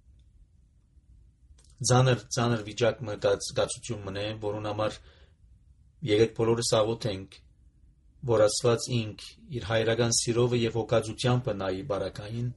Ձանր ձանր վիճակ մտածություն մնե որուն համար եկեք բոլորս աղոթենք որ Աստված ինք իր հայրական սիրովը եւ հոգածությամբ նայի բարակային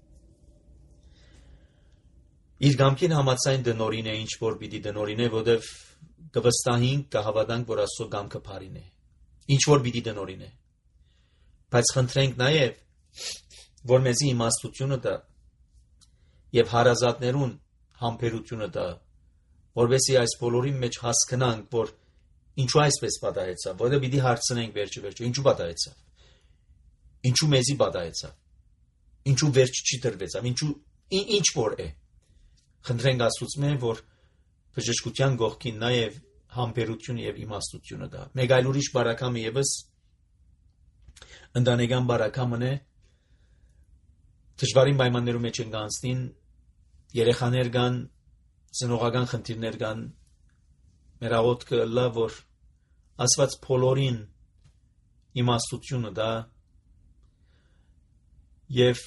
իր գամքին համացայն դնորին է ինչ որ պիտի դնորին է որովհետեւ կվստահենք կհավատանք որ Աստծո գամքը բարին է ինչ որ պիտի դնորին է բայց խնդրենք նաեւ որ մեզի իմաստությունը տա եւ հարազատներուն համբերությունը տա որովհետեւ այս բոլորի մեջ հասկանանք որ ինչու այսպես պատահեցավ որովհետեւ պիտի հարցնենք վերջի վերջո ինչու պատահեցավ ինչու մեզի պատահեցավ ինչու վերջ չի տրվեցավ ինչու ինչ որ է խնդրենք Աստծո որ բժշկության գողքին նաեւ համբերություն եւ իմաստությունը տա մեկ այլ ուրիշ բարակամը եւս ընտանեկան բարակամն է Դժվարին պայմաններում մեջ են գանցնին երեխաներ կան ծնողական խնդիրներ կան մեր աղոթքը լավ որ Աստված բոլորին իմաստությունը տա եւ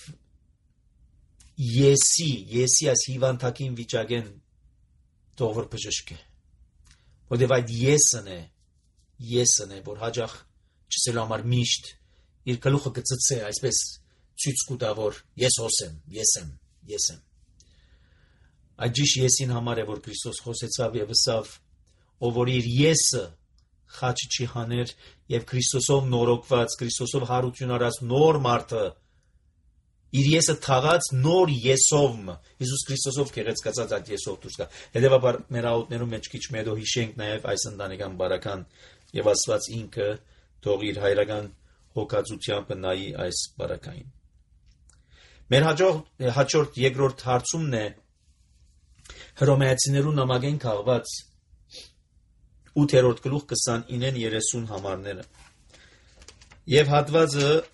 եսի եսի այս հիվանդակին վիճակեն թող որ բժշկե որովհետեւ այդ եսն է եսն է որ հաջող չսելու համար միշտ իր գլուխը կծծե այսպես ցույց կտա որ ես հոսեմ ես եմ ես եմ այդ ճիշտ եսին համար է որ Քրիստոս խոսեցավ եւ ասավ ով որ իր եսը խաչի չի հաներ եւ Քրիստոսով նորոգված Քրիստոսով հարություն արած նոր մարդը իր եսը թաղած նոր եսով Հիսուս Քրիստոսով քեղեցկացած այդ եսով դուրս գա հետեւաբար մեր աղոթներում մեջ քիչ մեդո հիշենք նաեւ այս ընտանեկան բարական եւ Աստված ինքը թող իր հայրական հոգածությամբ նայի այս բարակային Մեր հաջորդ երկրորդ հարցումն է Հռոմեացիներու նամակեն քաղված ութերորդ գլուխ քսանինեն երեսուն համարները Եվ հատվածը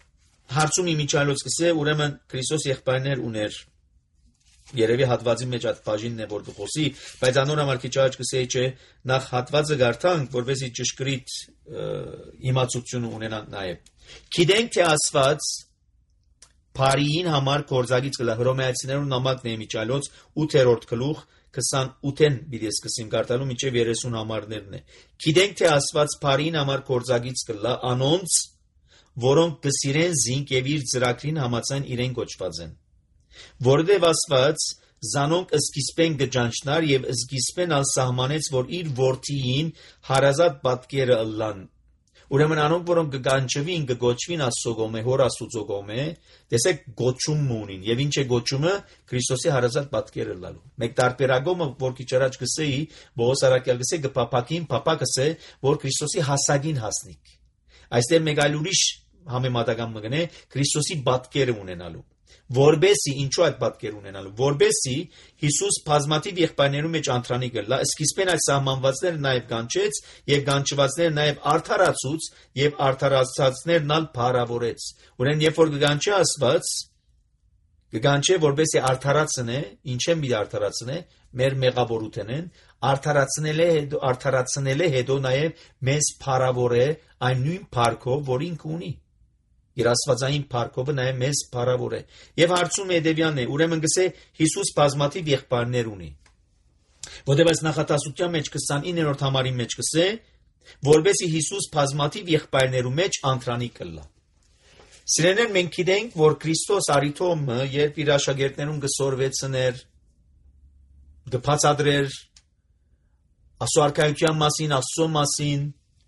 հարցում իմիջալոց կսե ուրեմն Քրիստոս եղբայրներ ուներ երևի հատվածի մեջ այդ բաժինն է որ գխոսի բայց անոր համար քիչ աճ կսեի չէ նախ հատվածը գարտանք որովհետեւ ճշգրիտ իմացություն ունենանք նաեւ գիտենք թե Աստված Փարիին համար կորզագից կլա հռոմեացիներուն նամակն է իմիջալոց ութերորդ գլուխ քսանութեն բիդես կսիմ գարտալու միջև երեսուն համարներն է գիտենք թե Աստված Փարիին համար կորզագից կլա անոնց որոնք կսիրեն զինք եւ իր ծրագրին համաձայն իրեն կոչված են որովհետեւ Աստված զանոնք սկիզբեն գճանչնար եւ սկիզբեն ալ սահմանեց որ իր որդիին հարազատ պատկերը ըլլան ուրեմն անոնք որոնք կգանչվին կգոչվին Աստծո հոր Աստծո կողմէ տեսեք գոչում ունին եւ ինչ է գոչումը Քրիստոսի հարազատ պատկերը ըլլալու մեկ տարբերակումը որ քիչ առաջ գսեի Բողոս արաքյալ գսե գպապակին papa գսե որ Քրիստոսի հասագին հասնիկ այստեղ մեկ այլ ուրիշ համեմատական մգնե Քրիստոսի պատկերը ունենալու որբեսի ինչու այդ պատկեր ունենալու որբեսի Հիսուս բազմաթիվ եղբայրներու մեջ անտրանի գլա սկիզբեն այդ սահմանվածները նաև գանչեց եւ գանչվածները նաև արդարացուց եւ արդարացածներն ալ փարավորեց ուրեմն երբ որ գանչի Աստված գանչե որբեսի արդարացնե ինչ է մի արդարացնե մեր մեղավորութենեն արդարացնել է արդարացնել է հետո նաև մեզ փարավորե այն նույն փառքով որ ինքը ունի իր աստվածային փառքովը նաև մեզ փառավոր է եւ հարցում Էդևյանն է ուրեմն գսե Հիսուս բազմաթիվ եղբայրներ ունի որտեղ այս նախատասության մեջ քսանիններորդ համարի մեջ գսե որբեսի Հիսուս բազմաթիվ եղբայրներու մեջ անտրանի կլա Սիրելիներ մենք գիտենք որ Քրիստոս արիթոմը երբ իր աշակերտներուն գսորվեցներ գբացադրեր Աստծո արքայության մասին Աստծո մասին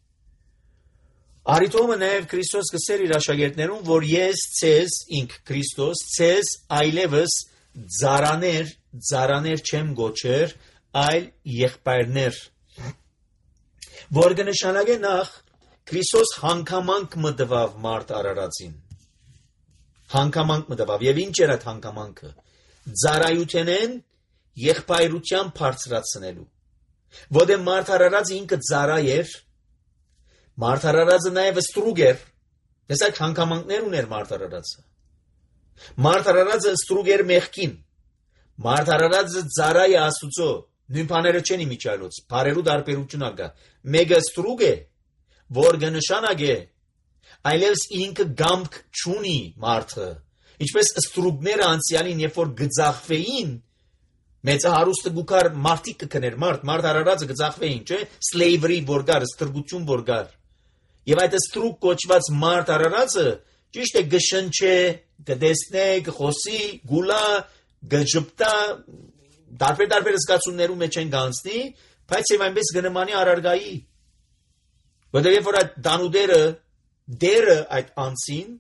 Արիթոմը նաև Քրիստոս գսեր իր աշակերտներուն, որ ես ցեզ ինք Քրիստոս ցեզ այլևս ծարաներ, ծարաներ չեմ գոչեր, այլ եղբայրներ։ Որ կնշանակե նախ Քրիստոս հանգամանք մտավ մարդ արարածին։ Հանգամանք մտավ, եւ ինչ էր այդ հանգամանքը։ Ծարայութենեն եղբայրության բարձրացնելու։ Որտեղ մարդ արարածը ինքը ծարայ էր Մարդարարածը նաև ստրուգ էր, տեսակ հանգամանքներ ուներ մարդարարածը։ Մարդարարածը ստրուգ էր մեղքին, մարդարարածը ծառայ է Աստուծո, նույն բաները չեն իմիջալոց, բարերու տարբերություն ակա։ Մեկը ստրուգ է, որ կնշանակե, այլևս ինքը գամք չունի մարդը, ինչպես ստրուգները անցյալին, երբ որ գծախվեին, մեծը հարուստը գուքար մարդիկ կքներ, մարդ, մարդարարածը գծախվեին, չէ, slavery որ գար, ստրգություն որ գար։ Եվ այդ ստրուկ կոչված մարդ արարածը ճիշտ է գշնչե, գտեսնե, գխոսի, գուլա, գժպտա, տարբեր-տարբեր զգացումներու մեջ են գանցնի, բայց եւ այնպես գնմանի արարգայի։ Որտեղ երբ որ այդ դանուդերը դերը այդ անցին,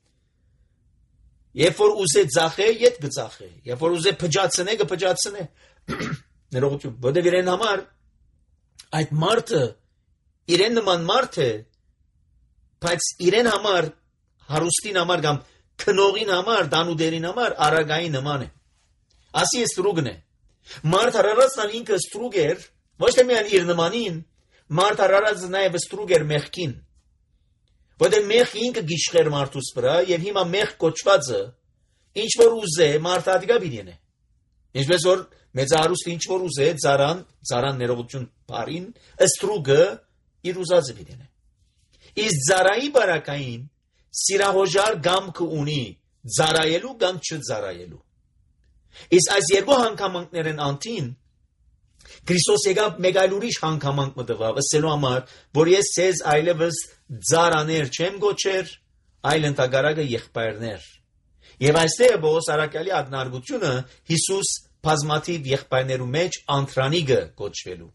երբ որ ուզե ծախե, իդ գծախե, երբ որ ուզե փճացնե, կփճացնե։ Ներողություն, որտեղ իրեն համար այդ մարդը իրեն նման մարդ է բայց իրեն համար հարուստին համար կամ քնողին համար դանուդերին համար արագային նման է ասի ստրուգն է մարդ արարածն ինքը ստրուգ էր ոչ թե միայն իր նմանին մարդ արարածը նաև ստրուգ էր մեղքին որտեղ մեղքը ինքը գիշխեր մարդուս վրա եւ հիմա մեղ կոչվածը ինչ որ ուզե մարդը ադիգա բիդենե ինչպես որ մեծահարուստը ինչ որ ուզե ծարան ծարան ներողություն բարին ստրուգը իր ուզածը բիդենե Իս ծարայի բարակային սիրահոժար գամքը ունի ծարայելու կամ չծարայելու։ Իս այս երկու հանգամանքներն անտին Քրիստոս եկավ մեկ այլ ուրիշ հանգամանք մտավ ասելու համար, որ ես ցեզ այլևս ծարաներ չեմ գոչեր, այլ ընդհանրակը եղբայրներ։ Եվ այստեղ Բողոս արաքյալի ակնարկությունը Հիսուս բազմաթիվ եղբայրներու մեջ անտրանիգը գոչվելու։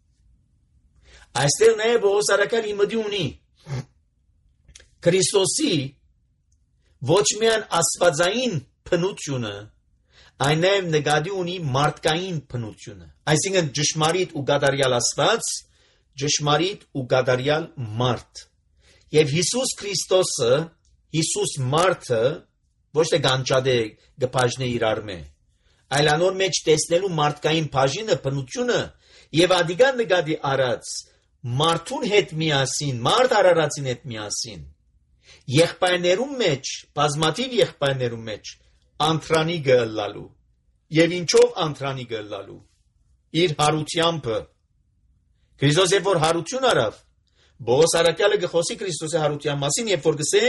Այստեղ նաև Բողոս արաքյալի մտի ունի Քրիստոսի ոչ միայն աստվածային փնությունը, այն նաև նկատի ունի մարդկային փնությունը։ Այսինքն ճշմարիտ ու գադարյալ Աստված, ճշմարիտ ու գադարյալ մարդ։ Եվ Հիսուս Քրիստոսը, Հիսուս մարդը ոչ թե գանչադե գփաժնե իրար մե, այլ անոր մեջ տեսնելու մարդկային բաժինը փնությունը եւ ադիգան նկատի արած մարդուն հետ միասին, մարդ արարածին հետ միասին, եղբայրներում մեջ, բազմաթիվ եղբայրներում մեջ անտրանի գլալու։ Եվ ինչով անտրանի գլալու։ Իր հարությամբ։ Քրիստոս երբ որ հարություն արավ, Բողոս Արաքյալը գխոսի Քրիստոսի հարության մասին, երբ որ գսե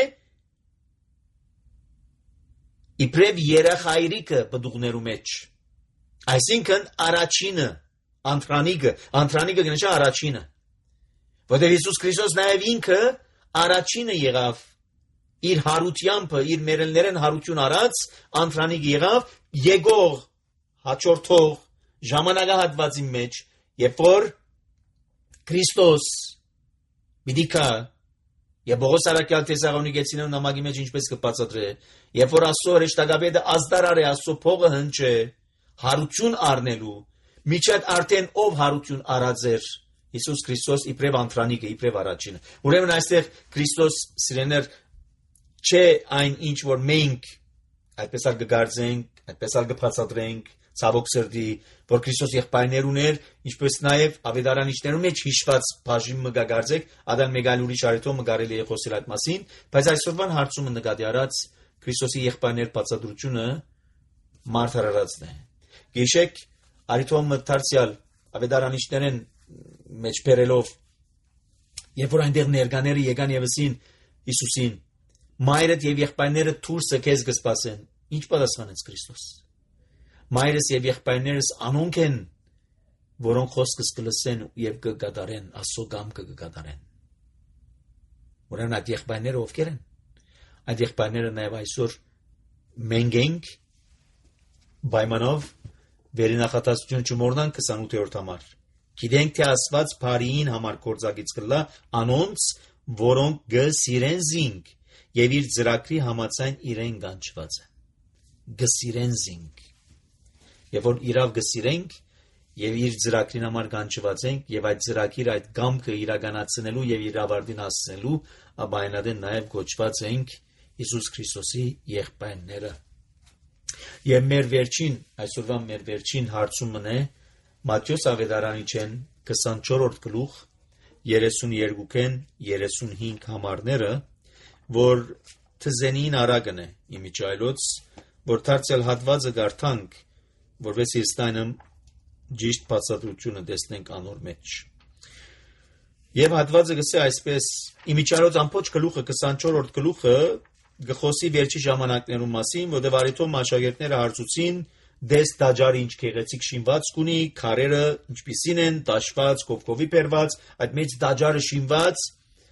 իբրև երախայրիկը բդուղներու մեջ։ Այսինքն առաջինը, անտրանիգը, անտրանիգը գնշա առաջինը։ Որտեղ Հիսուս Քրիստոս նաև ինքը առաջինը եղավ իր հարությամբ, իր մերելներեն հարություն արած, անտրանիգ եղավ եկող, հաջորդող ժամանակահատվածի մեջ, երբ որ Քրիստոս Բիդիկա եւ Բողոս Արաքյալ Թեսաղոնիկեցիներու նամակի մեջ ինչպես կբացատրե, երբ որ Աստծո հրեշտակաբեդը ազդարար է Աստծո փողը հնչե, հարություն առնելու, միջատ արդեն ով հարություն արած էր Հիսուս Քրիստոս իբրև անտրանիկը, իբրև առաջինը։ Ուրեմն այստեղ Քրիստոս սիրեներ չէ այն ինչ որ մենք այդպես ալ կգարձենք, այդպես ալ կբացատրենք, ցավոք սրտի, որ Քրիստոս եղբայրներ ուներ, ինչպես նաև ավետարանիչներու մեջ հիշված բաժին մը գարձեք, ադան մեգալ ուրիշ արետո մը կարելի է խոսել այդ մասին, բայց այսօրվան հարցումը նկատի առած Քրիստոսի եղբայրներ բացատրությունը մարդարարածն է։ Գիշեք արետո մը դարձյալ ավետարանիչներեն մեջ բերելով, երբ որ այնտեղ ներկաները եկան եւ ասին Հիսուսին, մայրդ եւ եղբայրները դուրսը քեզ կսպասեն, ինչ պատասխանեց Քրիստոս։ Մայրս եւ եղբայրներս անոնք են, որոնք խոսքս կլսեն եւ կգադարեն, Աստծո կամքը կգադարեն։ Ուրեմն այդ եղբայրները ովքեր են։ Այդ եղբայրները նաեւ այսօր մենք ենք պայմանով վերնախատասություն չմոռնանք քսանութերորդ համար։ Գիտենք թե Աստված բարիին համար կործակից կլա անոնց, որոնք գսիրեն զինք եւ իր ծրագրի համաձայն իրեն կանչված են։ Գսիրեն զինք։ Եվ որ իրավ գսիրենք եւ իր ծրագրին համար կանչված ենք եւ այդ ծրագիր այդ գամքը իրականացնելու եւ իր ավարտին հասցնելու, ապա այնադեն նաեւ կոչված ենք Հիսուս Քրիստոսի եղբայրները։ Եվ մեր վերջին, այսօրվա մեր վերջին հարցումն է Մատթեոս ավետարանիչեն քսանչորրորդ գլուխ երեսունյերկուքեն երեսունհինգ համարները, որ թզենին արագն է իմիջայլոց, որ դարձյալ հատվածը գարտանք, որովհետեւ ստանամ ճիշտ բացատրությունը տեսնենք անոր մեջ։ Եվ հատվածը գսե այսպես իմիջայլոց ամբողջ գլուխը քսանչորրորդ գլուխը գխոսի վերջի ժամանակներու մասին, որտեղ արիթոմ աշակերտները հարցուցին դես դաջարը ինչ գեղեցիկ շինված կունի, քարերը ինչպիսին են, տաշված, կովկովի բերված, այդ մեծ դաջարը շինված,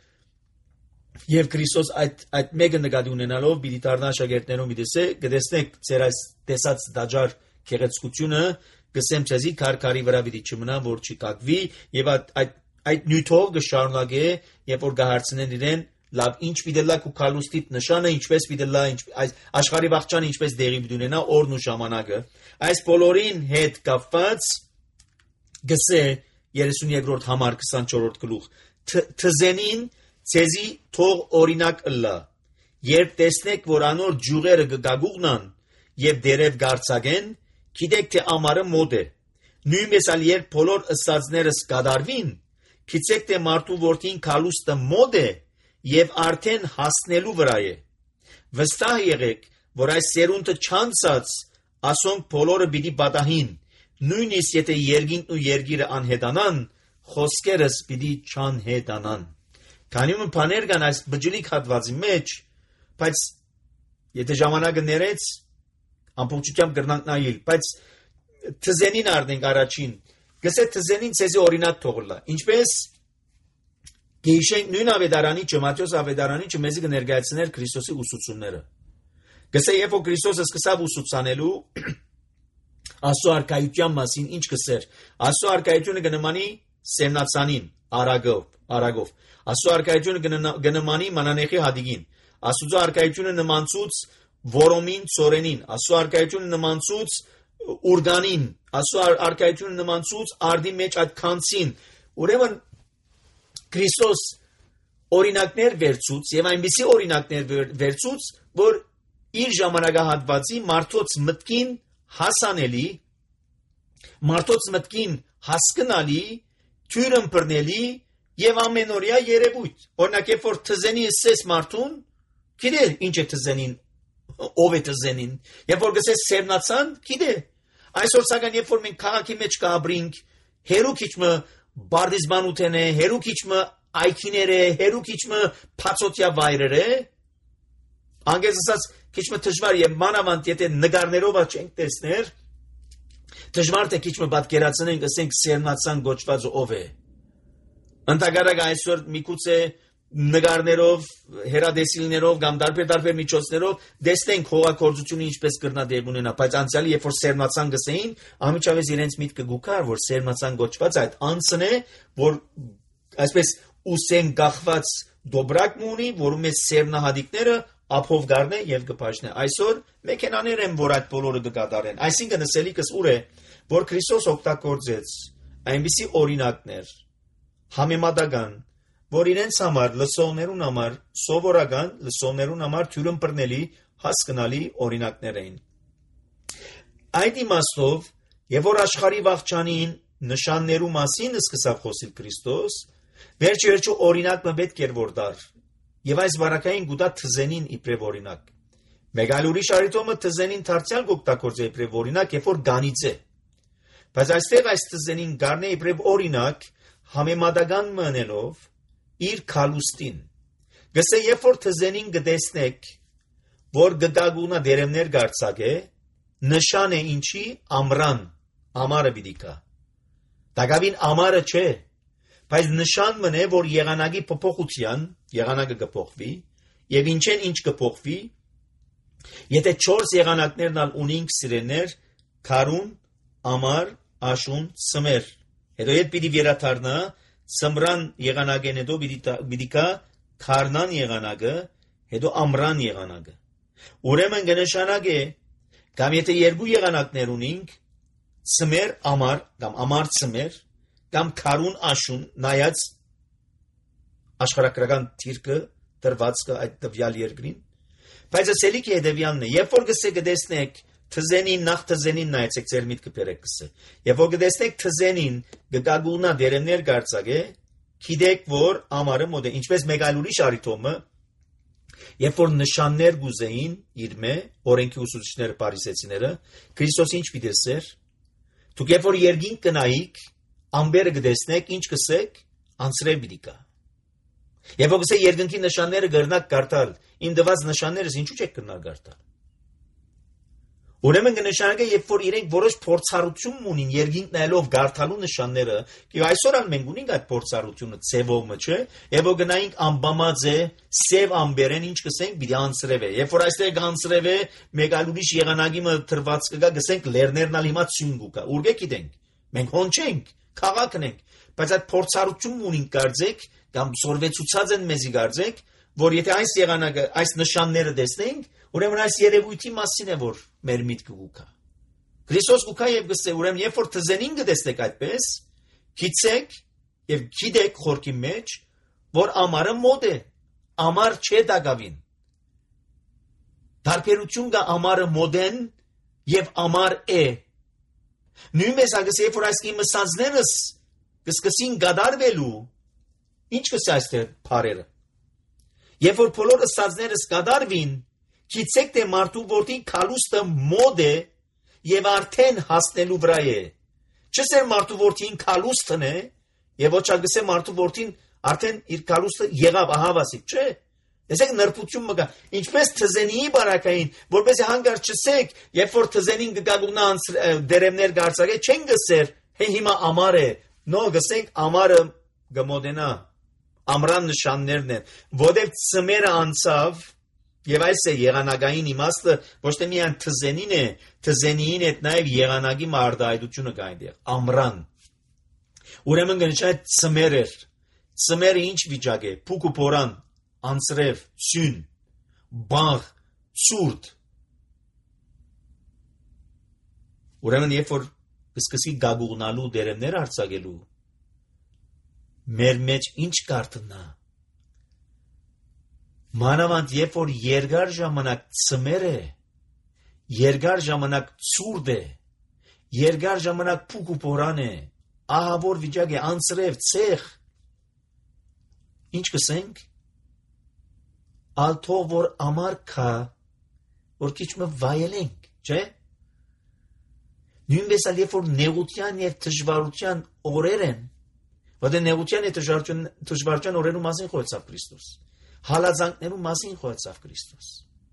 եւ Քրիստոս այդ այդ մեկը նկատի ունենալով պիտի դառնա աշակերտներուն դեսե, կտեսնեք ձեր այս տեսած դաջար գեղեցկությունը, գսեմ ցեզի քարքարի վրա պիտի չմնա, որ չի կակվի, եւ այդ այդ այդ նյութով կշարունակե, երբ որ գահարցնեն իրեն լավ ինչ պիտելակ ու քալուստիտ նշանը ինչպես պիտելա այս աշխարհի վաղճանը ինչպես դեղի պիտունենա օրն ու ժամանակը այս բոլորին հետ կապված գսե երեսունյերկրորդ համար քսանչորրորդ գլուխ թզենին ցեզի թող օրինակ ըլլա երբ տեսնեք որ անոր ջուղերը գգագուղնան եւ դերև գարցագեն գիտեք թե ամառը մոտ է նույնպես ալ երբ բոլոր ըսածներս կդարվին գիտեք թե մարդու որդին քալուստը մոտ է Եվ արդեն հասնելու վրա է։ Վստահ եղեք, որ այս սերունդը չանցած, ասոնք բոլորը պիտի պատահին, նույնիսկ եթե երկինքն ու երկիրը անհետանան, խոսքերս պիտի չանհետանան։ Քանի որ բաներ կան այս բջջիկ հատվածի մեջ, բայց եթե ժամանակը ներեց, ամբողջությամբ կրնանք նայել, բայց թզենին առնենք առաջին, գսե թզենին ցեզի օրինակ թողլա, ինչպես Գեիշենք նույն ավետարանիչը, Մատթեոս ավետարանիչը մեզի կներկայացներ Քրիստոսի ուսուցումները։ Գսե երբ որ Քրիստոսը սկսավ ուսուցանելու Աստծո արքայության մասին ինչ կսեր։ Աստծո արքայությունը կնմանի սերնացանին, արագով, արագով։ Աստծո արքայությունը կնմանի մանանեխի հադիգին։ Աստծո արքայությունը նմանցուց որոմին ծորենին։ Աստծո արքայությունը նմանցուց ուրգանին։ Աստծո արքայությունը նմանցուց արդի մեջ այդ քանցին։ Ուրեմն Քրիստոս օրինակներ վերցուց եւ այնպիսի օրինակներ վերցուց, որ իր ժամանակահատվածի մարդոց մտքին հասանելի, մարդոց մտքին հասկանալի, թյուրըմբռնելի եւ ամենօրյա երևույթ։ Օրինակ, երբ որ թզենի ասես մարդուն, գիտե ինչ է թզենին, ով է թզենին, եւ որ գսես սերնացան, գիտե։ Այսօր սակայն երբ որ մենք քաղաքի մեջ կաբրինք, հերու քիչմը բարդիզմանութեն է, հերու քիչմը այքիներ է, հերու քիչմը փացոտյա վայրեր է, անգես ասած քիչմը դժվար է մանավանդ եթե նկարներով չենք տեսներ, դժվար է քիչմը պատկերացնենք, ասենք սերնացան գոչված ով է։ Ընդհանրապես այսօր միգուցե նկարներով, հերադեսիլներով կամ տարբեր-տարբեր միջոցներով տեսնենք հողագործությունը ինչպես կրնա դեպ ունենա, բայց անցյալի երբ որ սերնացան գսեին, ամիջավես իրենց միտքը գուքար, որ սերնացան գոչված այդ անցն է, որ այսպես ուսեն գախված դոբրակ ունի, որում է սերնահադիկները ափով գարնե եւ կփաշնե։ Այսօր մեքենաներ են, որ այդ բոլորը կկատարեն։ Այսինքն ասելիքս ուր է, որ Քրիստոս օգտագործեց այնպիսի օրինակներ համեմատական, որ իրենց համար լսողներուն համար սովորական, լսողներուն համար թյուրըմբռնելի, հասկանալի օրինակներ էին։ Այդ իմաստով, եւ որ աշխարհի վաղճանին նշաններու մասին սկսավ խոսել Քրիստոս, վերջ-վերջու օրինակը պետք էր որ դար։ Եվ այս վարակային գուտա թզենին իբրև օրինակ։ Մեկ այլ ուրիշ արիտոմը թզենին դարձյալ կօգտագործե իբրև օրինակ, երբ որ գանից է։ Բայց այստեղ այս թզենին գարնե իբրև օրինակ համեմատական մնելով իր քալուստին։ Գսե երբ որ թզենին գտեսնեք, որ գդագունա դերեմներ գարցակե, նշան է ինչի ամրան, ամարը պիտի կա։ Դակավին ամարը չէ, բայց նշան մնե, որ եղանակի փոփոխության, եղանակը կփոխվի, եւ ինչեն ինչ կփոխվի, եթե չորս եղանակներն ալ ունենք սիրեներ, քարուն, ամար, աշուն, սմեր։ Հետո ետ պիտի վերաթարնա, սմրան եղանակեն հետո պիտի կա քարնան եղանակը, հետո ամրան եղանակը։ Ուրեմն կնշանակ է, կամ եթե երկու եղանակներ ունենք, սմեր, ամար, կամ ամար սմեր, կամ քարուն աշուն, նայած աշխարհակրական թիրքը դրվածքը այդ տվյալ երկրին, բայց ասելիքի հետևյալն է, երբ որ գսե գտեսնեք թզենին, նախ թզենին նայեցեք ձեր միտքը բերեք գսե, երբ որ գտեսնեք թզենին գկագունա դերեմներ գարցակե, գիտեք որ ամարը մոտ է, ինչպես մեկ այլ ուրիշ արիտոմը, երբ որ նշաններ գուզեին իր մե, օրենքի ուսուցիչները պարիսեցիները, Քրիստոս ինչ պիտի ասեր, դուք երբ որ երկինք կնայիք, ամբերը գտեսնեք, ինչ կսեք, անցրև պիտի կա։ Եվ որ գսե երկնքի նշանները գրնակ գարտալ, իմ դված նշաններս ինչու չեք գրնակ գարտալ։ Ուրեմն կնշանակե, երբ որ իրենք որոշ փորձառություն ունին երկինք նայելով գարտալու նշանները, եւ այսօր ալ մենք ունենք այդ փորձառությունը ցևովը, չէ՞, եւ որ գնայինք ամբամած է, սև ամբերեն ինչ կսենք, պիտի անցրև է։ Երբ որ այստեղ անցրև է, մեկ այլ ուրիշ եղանակի մը թրված կգա, գսենք լերներն ալ հիմա ցյուն կա։ Ուրգե գիտենք։ Մենք հոն չենք, քաղաքն ենք, բայց այդ փորձառություն ունենք կարծեք, կամ սորվեցուցած են մեզի կարծեք, որ եթե այս եղանակը, այս նշանները տեսնենք, ուրեմն այս երևույթի մասին է, որ մեր միտքը գուքա։ Քրիստոս գուքա եւ գսե, ուրեմն երբ որ թզենին գտեսնեք այդպես, գիտեք եւ գիտեք խորքի մեջ, որ ամարը մոտ է, ամար չէ դակավին։ Տարբերություն կա ամարը մոդեն եւ ամար է։ Նույնպես անգամ երբ որ այս իմ ասածներս կսկսին գադարվելու, ինչ կսա այստեղ բարերը։ Երբ որ բոլոր ասածներս գադարվին, գիտեք թե մարդու որդին քալուստը մոդ է եւ արդեն հասնելու վրա է։ Չսեր մարդու որդին քալուստն է եւ ոչ ալգսե մարդու որդին արդեն իր քալուստը եղավ ահավասիկ, չէ։ Տեսեք նրբություն մգա, ինչպես թզենիի բարակային, որպես հանգար չսեք, երբ որ թզենին գգագունա դերեմներ գարցակե, չեն գսեր, հե հիմա ամար է, նո գսենք ամարը գմոդենա, ամրան նշաններն են, որտեղ ծմերը անցավ, եւ այս է եղանակային իմաստը, ոչ թե միայն թզենին է, թզենիին է նաեւ եղանակի մարդայդությունը կա այնտեղ, ամրան։ Ուրեմն գնաց ծմեր էր, ծմերը ինչ վիճակ է, փուք ու փորան, անցրև, սյուն, բաղ, սուրդ։ Ուրեմն երբ որ կսկսի գագուղնալու դերեմներ արձակելու, մեր մեջ ինչ կարտնա։ Մանավանդ երբ որ երկար ժամանակ ծմեր է, երկար ժամանակ սուրդ է, երկար ժամանակ փուք ու փորան է, ահա որ վիճակ է, անցրև, ցեղ։ Ինչ կսենք։ ալթող որ ամար կա, որ քիչ մը վայելենք, չէ՞։ Նույնպես էլ երբ որ նեղության եւ դժվարության օրեր են, որտեղ նեղության եւ դժվարության օրերու մասին խոսավ Քրիստոս, հալածանքներու մասին խոսավ Քրիստոս։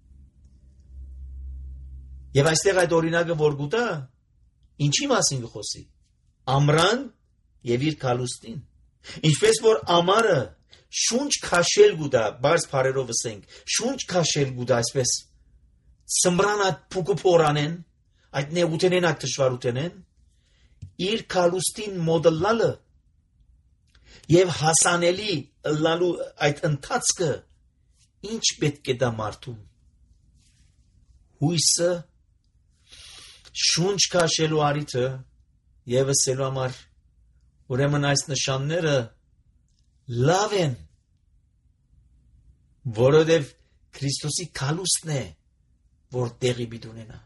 Եվ այստեղ այդ օրինակը որ գուտա, ինչի մասին կխոսի։ Ամրան եւ իր կալուստին։ Ինչպես որ ամարը շունչ քաշել գուտա, բարձ բարերով ասենք, շունչ քաշել գուտա, այսպես սմրանատ փուկուփորանեն, այդ նեղութենեն այդ դժվարութենեն, իր կալուստին մոդելալը եւ հասանելի լալու այդ ընթացքը ինչ պետք է դա մարդուն։ Հույսը շունչ քաշելու արիթը եւ ասելու համար ուրեմն այս նշանները լավ են, որովհետև Քրիստոսի կալուստն է, որ տեղի պիտի ունենա։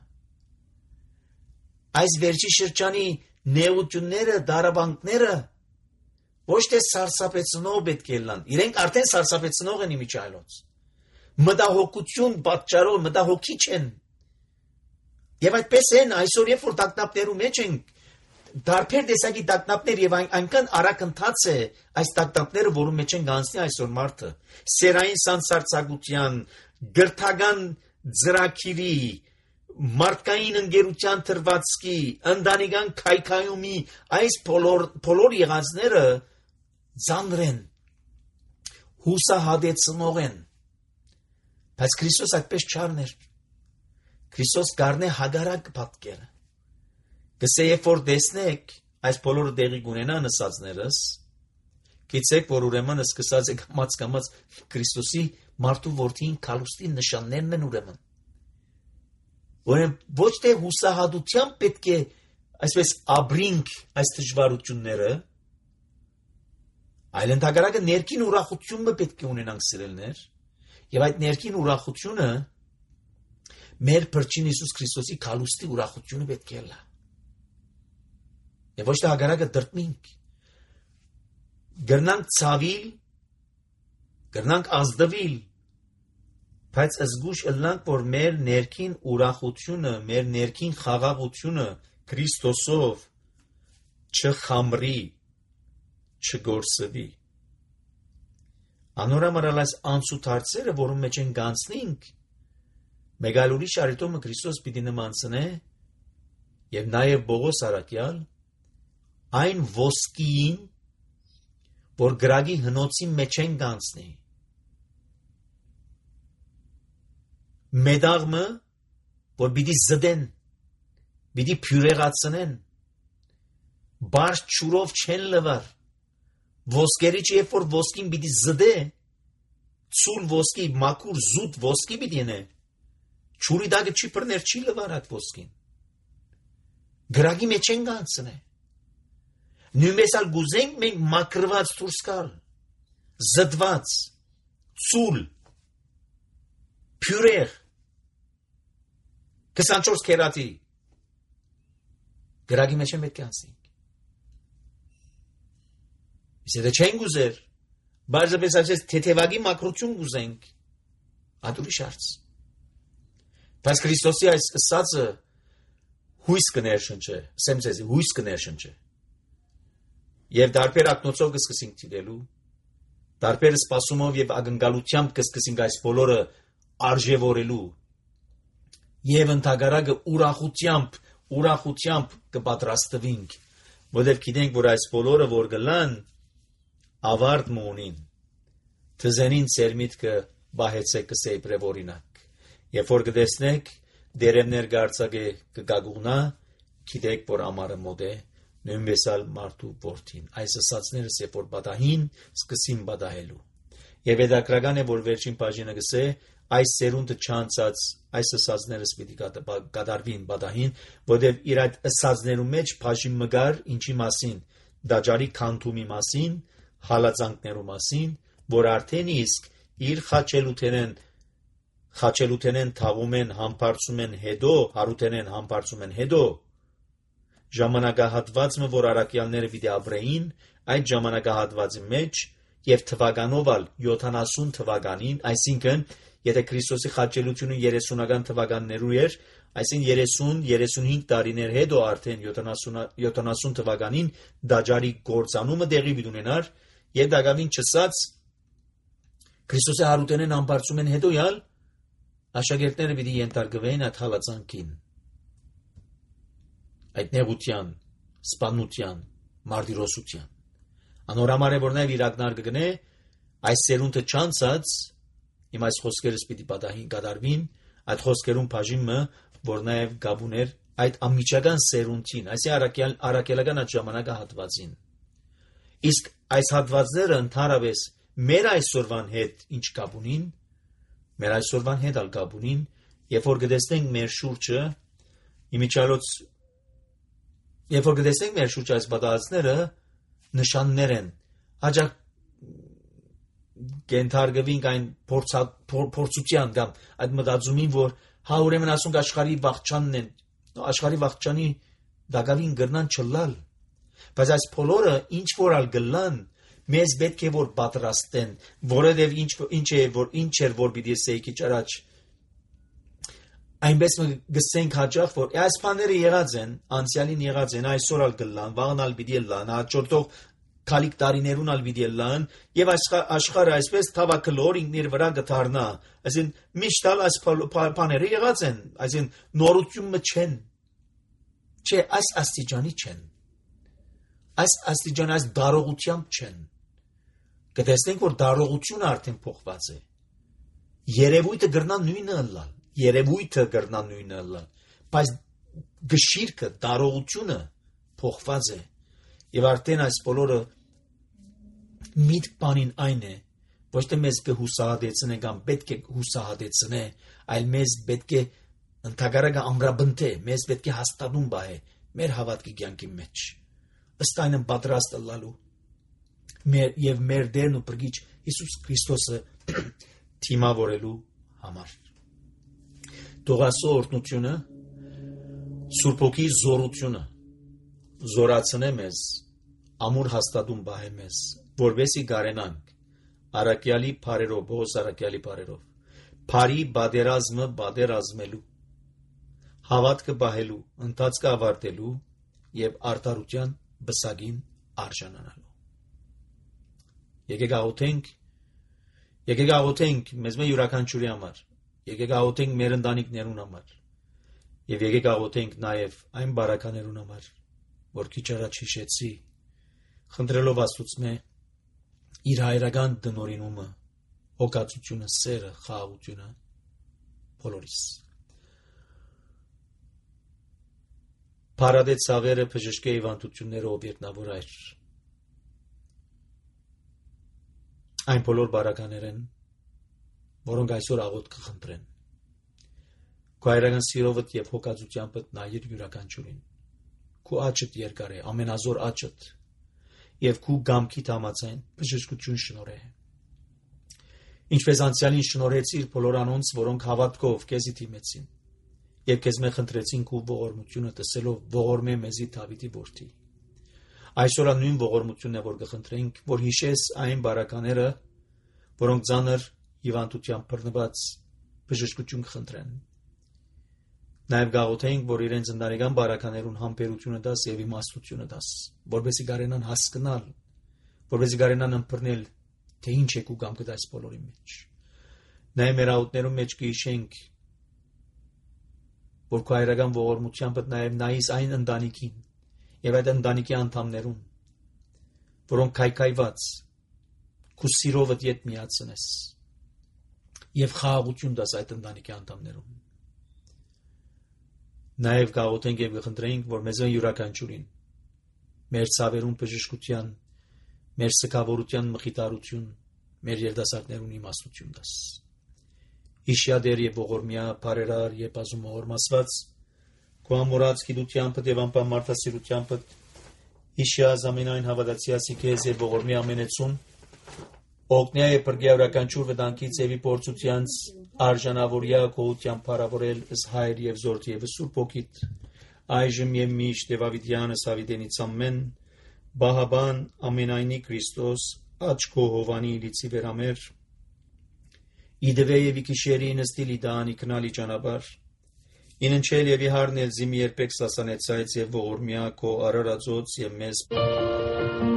Այս վերջի շրջանի նեղությունները, դարաբանքները ոչ թե սարսափեցնող պետք է լան, իրենք արդեն սարսափեցնող են իմիջայլոց։ Մտահոգություն պատճառով մտահոգիչ են։ Եվ այդպես են այսօր երբ որ տագնապներու մեջ են, դարբեր տեսակի տագնապներ եւ այնքան արագ ընթաց է այս տագնապները, որում մեջ են գանցնի այսօր մարդը։ Սերային սանսարցակության, գրթական ծրագիրի, մարդկային ընկերության թրվածքի, ընտանեկան քայքայումի այս բոլոր բոլոր եղածները ծանր են, հուսահատեցնող են։ Բայց Քրիստոս այդպես չարներ։ Քրիստոս գարնե հագարակ պատկերը։ Գսե երբ որ տեսնեք այս բոլորը դեղի կունենան ասածներս, գիտեք որ ուրեմն սկսած է կամաց կամաց Քրիստոսի մարդու որդին կալուստի նշաններն են ուրեմն։ Ուրեմն ոչ թե հուսահատությամբ պետք է այսպես ապրենք այս դժվարությունները, այլ ընդհակառակը ներքին ուրախությունը պետք է ունենանք սիրելներ, եւ այդ ներքին ուրախությունը մեր Փրկին Հիսուս Քրիստոսի կալուստի ուրախությունը պետք է լա։ Եվ ոչ թե հակառակը դրտնենք, գրնանք ցավիլ, գրնանք ազդվիլ, բայց զգուշ ըլլանք, որ մեր ներքին ուրախությունը, մեր ներքին խաղաղությունը Քրիստոսով չխամրի, չգործվի։ Անորամարալ այս անցուդարձերը, որում մեջ են գանցնենք, մեկ այլ ուրիշ արիտոմը Քրիստոս պիտի նմանցնե եւ նաեւ Բողոս Արաքյալ այն ոսկիին, որ գրագի հնոցի մեջ են գանցնի։ Մեդաղմը, որ պիտի զդեն, պիտի փյուրեղացնեն, բարդ ճուրով չեն լվար, ոսկերիչ երբ որ ոսկին պիտի զդե, ծուլ ոսկի, մաքուր զուտ ոսկի պիտի ենե, ճուրի դագը չի պրներ չի լվար այդ ոսկին, գրագի մեջ են գանցնե, նույնպես ալ գուզենք մենք մաքրված դուրս գալ, զդված, ծուլ, փյուրեղ, քսանչորս քերատի, գրագի մեջ են պետք է անցնենք։ Իսկ եթե չեն գուզեր, բարձրապես այսպես թեթևագի մաքրություն գուզենք, այդ ուրիշ հարց։ Բայց Քրիստոսի այս ասածը հույս կներշնչե, ասեմ ձեզ, հույս կներշնչե։ Եվ դարբեր ակնոցով կսկսենք տիրելու, դարբեր սպասումով եւ ակնկալությամբ կսկսենք այս բոլորը արժևորելու, եւ ընդհակառակը ուրախությամբ, ուրախությամբ կպատրաստվենք, որովհետեւ գիտենք, որ այս բոլորը որ գլան ավարտ մունին, թզենին ծեր միտքը բահեցեք կսեյպրև օրինակ, երբ որ կտեսնեք դերևներ գարցակե կգագուղնա, գիտեք, որ ամարը մոտ է, նույնպես ալ մարդու որդին, այս ասացներս երբ որ բադահին, սկսին բադահելու, եւ հետաքրական է, որ վերջին բաժինը գսե, այս սերունդը չանցած, այս ասացներս պիտի կատարվին բադահին, որովհետև իր այդ ասացներու մեջ բաժին մգար, ինչի մասին, դաջարի քանթումի մասին, հալածանքներու մասին, որ արդեն իսկ իր խաչելութենեն, խաչելութենեն թաղում են, համբարձում են հետո, հարութենեն համբարձում են հետո, ժամանակահատվածը, որ առաքյալները պիտի ապրեին, այդ ժամանակահատվածի մեջ եւ թվականով ալ յոթանասուն թվականին, այսինքն եթե Քրիստոսի խաչելությունը երեսունական թվականներու էր, այսինքն երեսուն երեսունհինգ տարիներ հետո արդեն յոթանասուն թվականին դաջարի գործանումը դեղի ունենար եւ դակավին չսած Քրիստոսի հարութենեն ամբարձումեն հետո յալ աշակերտները պիտի ենթարկվեն այդ հալածանքին, այդ նեղության, սպանության, մարտիրոսության։ Անորամար է որ նաև իր ակնարկը կգնե այս սերունդը չանցած իմ այս խոսքերս պիտի պատահին կատարվին, այդ խոսքերուն բաժինը որ նաև գաբուներ այդ ամիջական սերունդին, այսի արաքյալ արաքելական այդ ժամանակը հատվածին։ Իսկ այս հատվածները ընդհանրապես մեր այսօրվան հետ ինչ կապ ունին, մեր այսօրվան հետ ալ կապ ունին, երբ որ գտեսնենք մեր շուրջը, իմիջիալոց երբ որ գտեսնենք մեր շուրջը այս պատահածները նշաններ են, հաջող կենթարկվենք այն փորձության կամ այդ մտածումին, որ հա ուրեմն ասում աշխարհի վաղճանն են, աշխարհի վաղճանի դակավին գրնան չլալ, բայց այս բոլորը ինչ որ ալ գլան մեզ պետք է որ պատրաստեն, որովհետև ինչ ինչ է որ ինչ էր որ պիտի ասեի քիչ առաջ այնպես գսենք հաջող որ այս բաները եղած են, անցյալին եղած են, այսօր ալ գլան, վաղն ալ պիտի լան, հաջորդող քալիք տարիներուն ալ պիտի լան, եւ աշխարհը այսպես թավակլոր ինքն իր վրա գտարնա, այսին միշտ ալ այս բաները եղած են, այսին նորությունը չեն, չէ այս աստիճանի չեն, այս աստիճան այս դարողությամբ չեն, կտեսնենք որ դարողությունը արդեն փոխված է, երևույթը գրնա նույնը լալ, երևույթը գրնա նույնը լալ, բայց գշիրքը, դարողությունը փոխված է, եւ արդեն այս բոլորը միտք բանին այն է, ոչ թե մեզ կհուսահատեցնե կամ պետք է հուսահատեցնե, այլ մեզ պետք է ընդհանրակը ամրաբնթե, մեզ պետք է հաստատում բահե մեր հավատքի կյանքի մեջ, ըստ այնը պատրաստ լալու մեր եւ մեր Տերն ու Փրկիչ Հիսուս Քրիստոսը թիմավորելու համար։ Թող Աստծո օրհնությունը, Սուրբ Հոգի զորությունը զորացնե մեզ, ամուր հաստատում բահե մեզ, որովհետեւ գարենանք արաքյալի բարերով, Բոս արաքյալի բարերով, բարի բادرազմը բادرազմելու, հավատքը բահելու, ընթացքը ավարտելու եւ արդարության բսագին արժանանալու։ Եկեք աղոթենք, եկեք աղոթենք մեզ մեր յուրաքանչյուրի համար, եկեք աղոթենք մեր ընտանիքներուն համար, եւ եկեք աղոթենք նաեւ այն բարականերուն համար, որ քիչ առաջ հիշեցի, խնդրելով Աստծո իր հայրական դնորինումը, հոգացությունը, սերը, խաղաղությունը բոլորիս։ Փարադե ցավերը բժշկե հիվանդությունները օբյեկտնավոր այր։ Այն բոլոր բարականերեն, որոնք այսօր աղոթ կխնդրեն։ Քո հայրական սիրովդ եւ հոգացությամբ նայիր յուրաքանչյուրին։ Քո աչքդ երկար է, ամենազոր աչքդ, եւ քո գամքի համացան բժշկություն շնորհե։ Ինչպես անցյալին շնորհեցիր բոլոր անոնց, որոնք հավատքով քեզի դիմեցին, եւ քեզ մե խնդրեցին քո ողորմությունը տեսելով ողորմե մեզի Դավիթի որդի։ Այսօր նույն ողորմությունն է որ կխնդրենք, որ հիշես այն բարակաները, որոնք ցաներ հիվանդությամբ բռնված բժշկություն կխնդրեն։ Նաև գաղութենք, որ իրենց ընտանեկան բարականերուն համբերությունը դաս եւ իմաստությունը դաս, որովհետեւ գարենան հասկանալ, որովհետեւ գարենան ըմբռնել, թե ինչ է կու գամքը դաս բոլորի մեջ։ Նաև մեր աուտներում մեջ կհիշենք, որ քո հայրական ողորմությամբ նաև նայես այն ընտանիքին եւ այդ ընտանիքի անդամներուն, որոնք քայքայված քու սիրովը յետ միացնես եւ խաղաղություն դաս այդ ընտանիքի անդամներուն։ Նաև գաղութենք եւ կխնդրենք, որ մեզ յուրաքանչյուրին մեր ցավերուն բժշկության, մեր սքավորության մխիթարություն, մեր երդասարտներուն իմաստություն դաս։ Իշյադեր եւ ողորմյա բարերար եւ ազում ողորմասված քո ամորած գիտությամբ եւ անպամարտասիրությամբ իշյազ ամենայն հավատացիասի քեզ եւ ողորմյա ամենեցուն օգնյա եւ բրգյա յուրաքանչյուր վտանգից եւ իպործությանց արժանավորյա գողության փառավորել ըս հայր եւ զորդ եւ սուրբ ոգիտ այժմ եւ միշտ եւ ավիդյանս ավիդենից ամեն բահաբան ամենայնի Քրիստոս աչքո հովանի լիցի վերամեր իդվե եվի քիշերի նստիլի դանի կնալի ճանապար ինընչել եւ իհարնել զիմի երբեք սասանեցայց եւ ողորմյա քո արարածոց եւ մեզ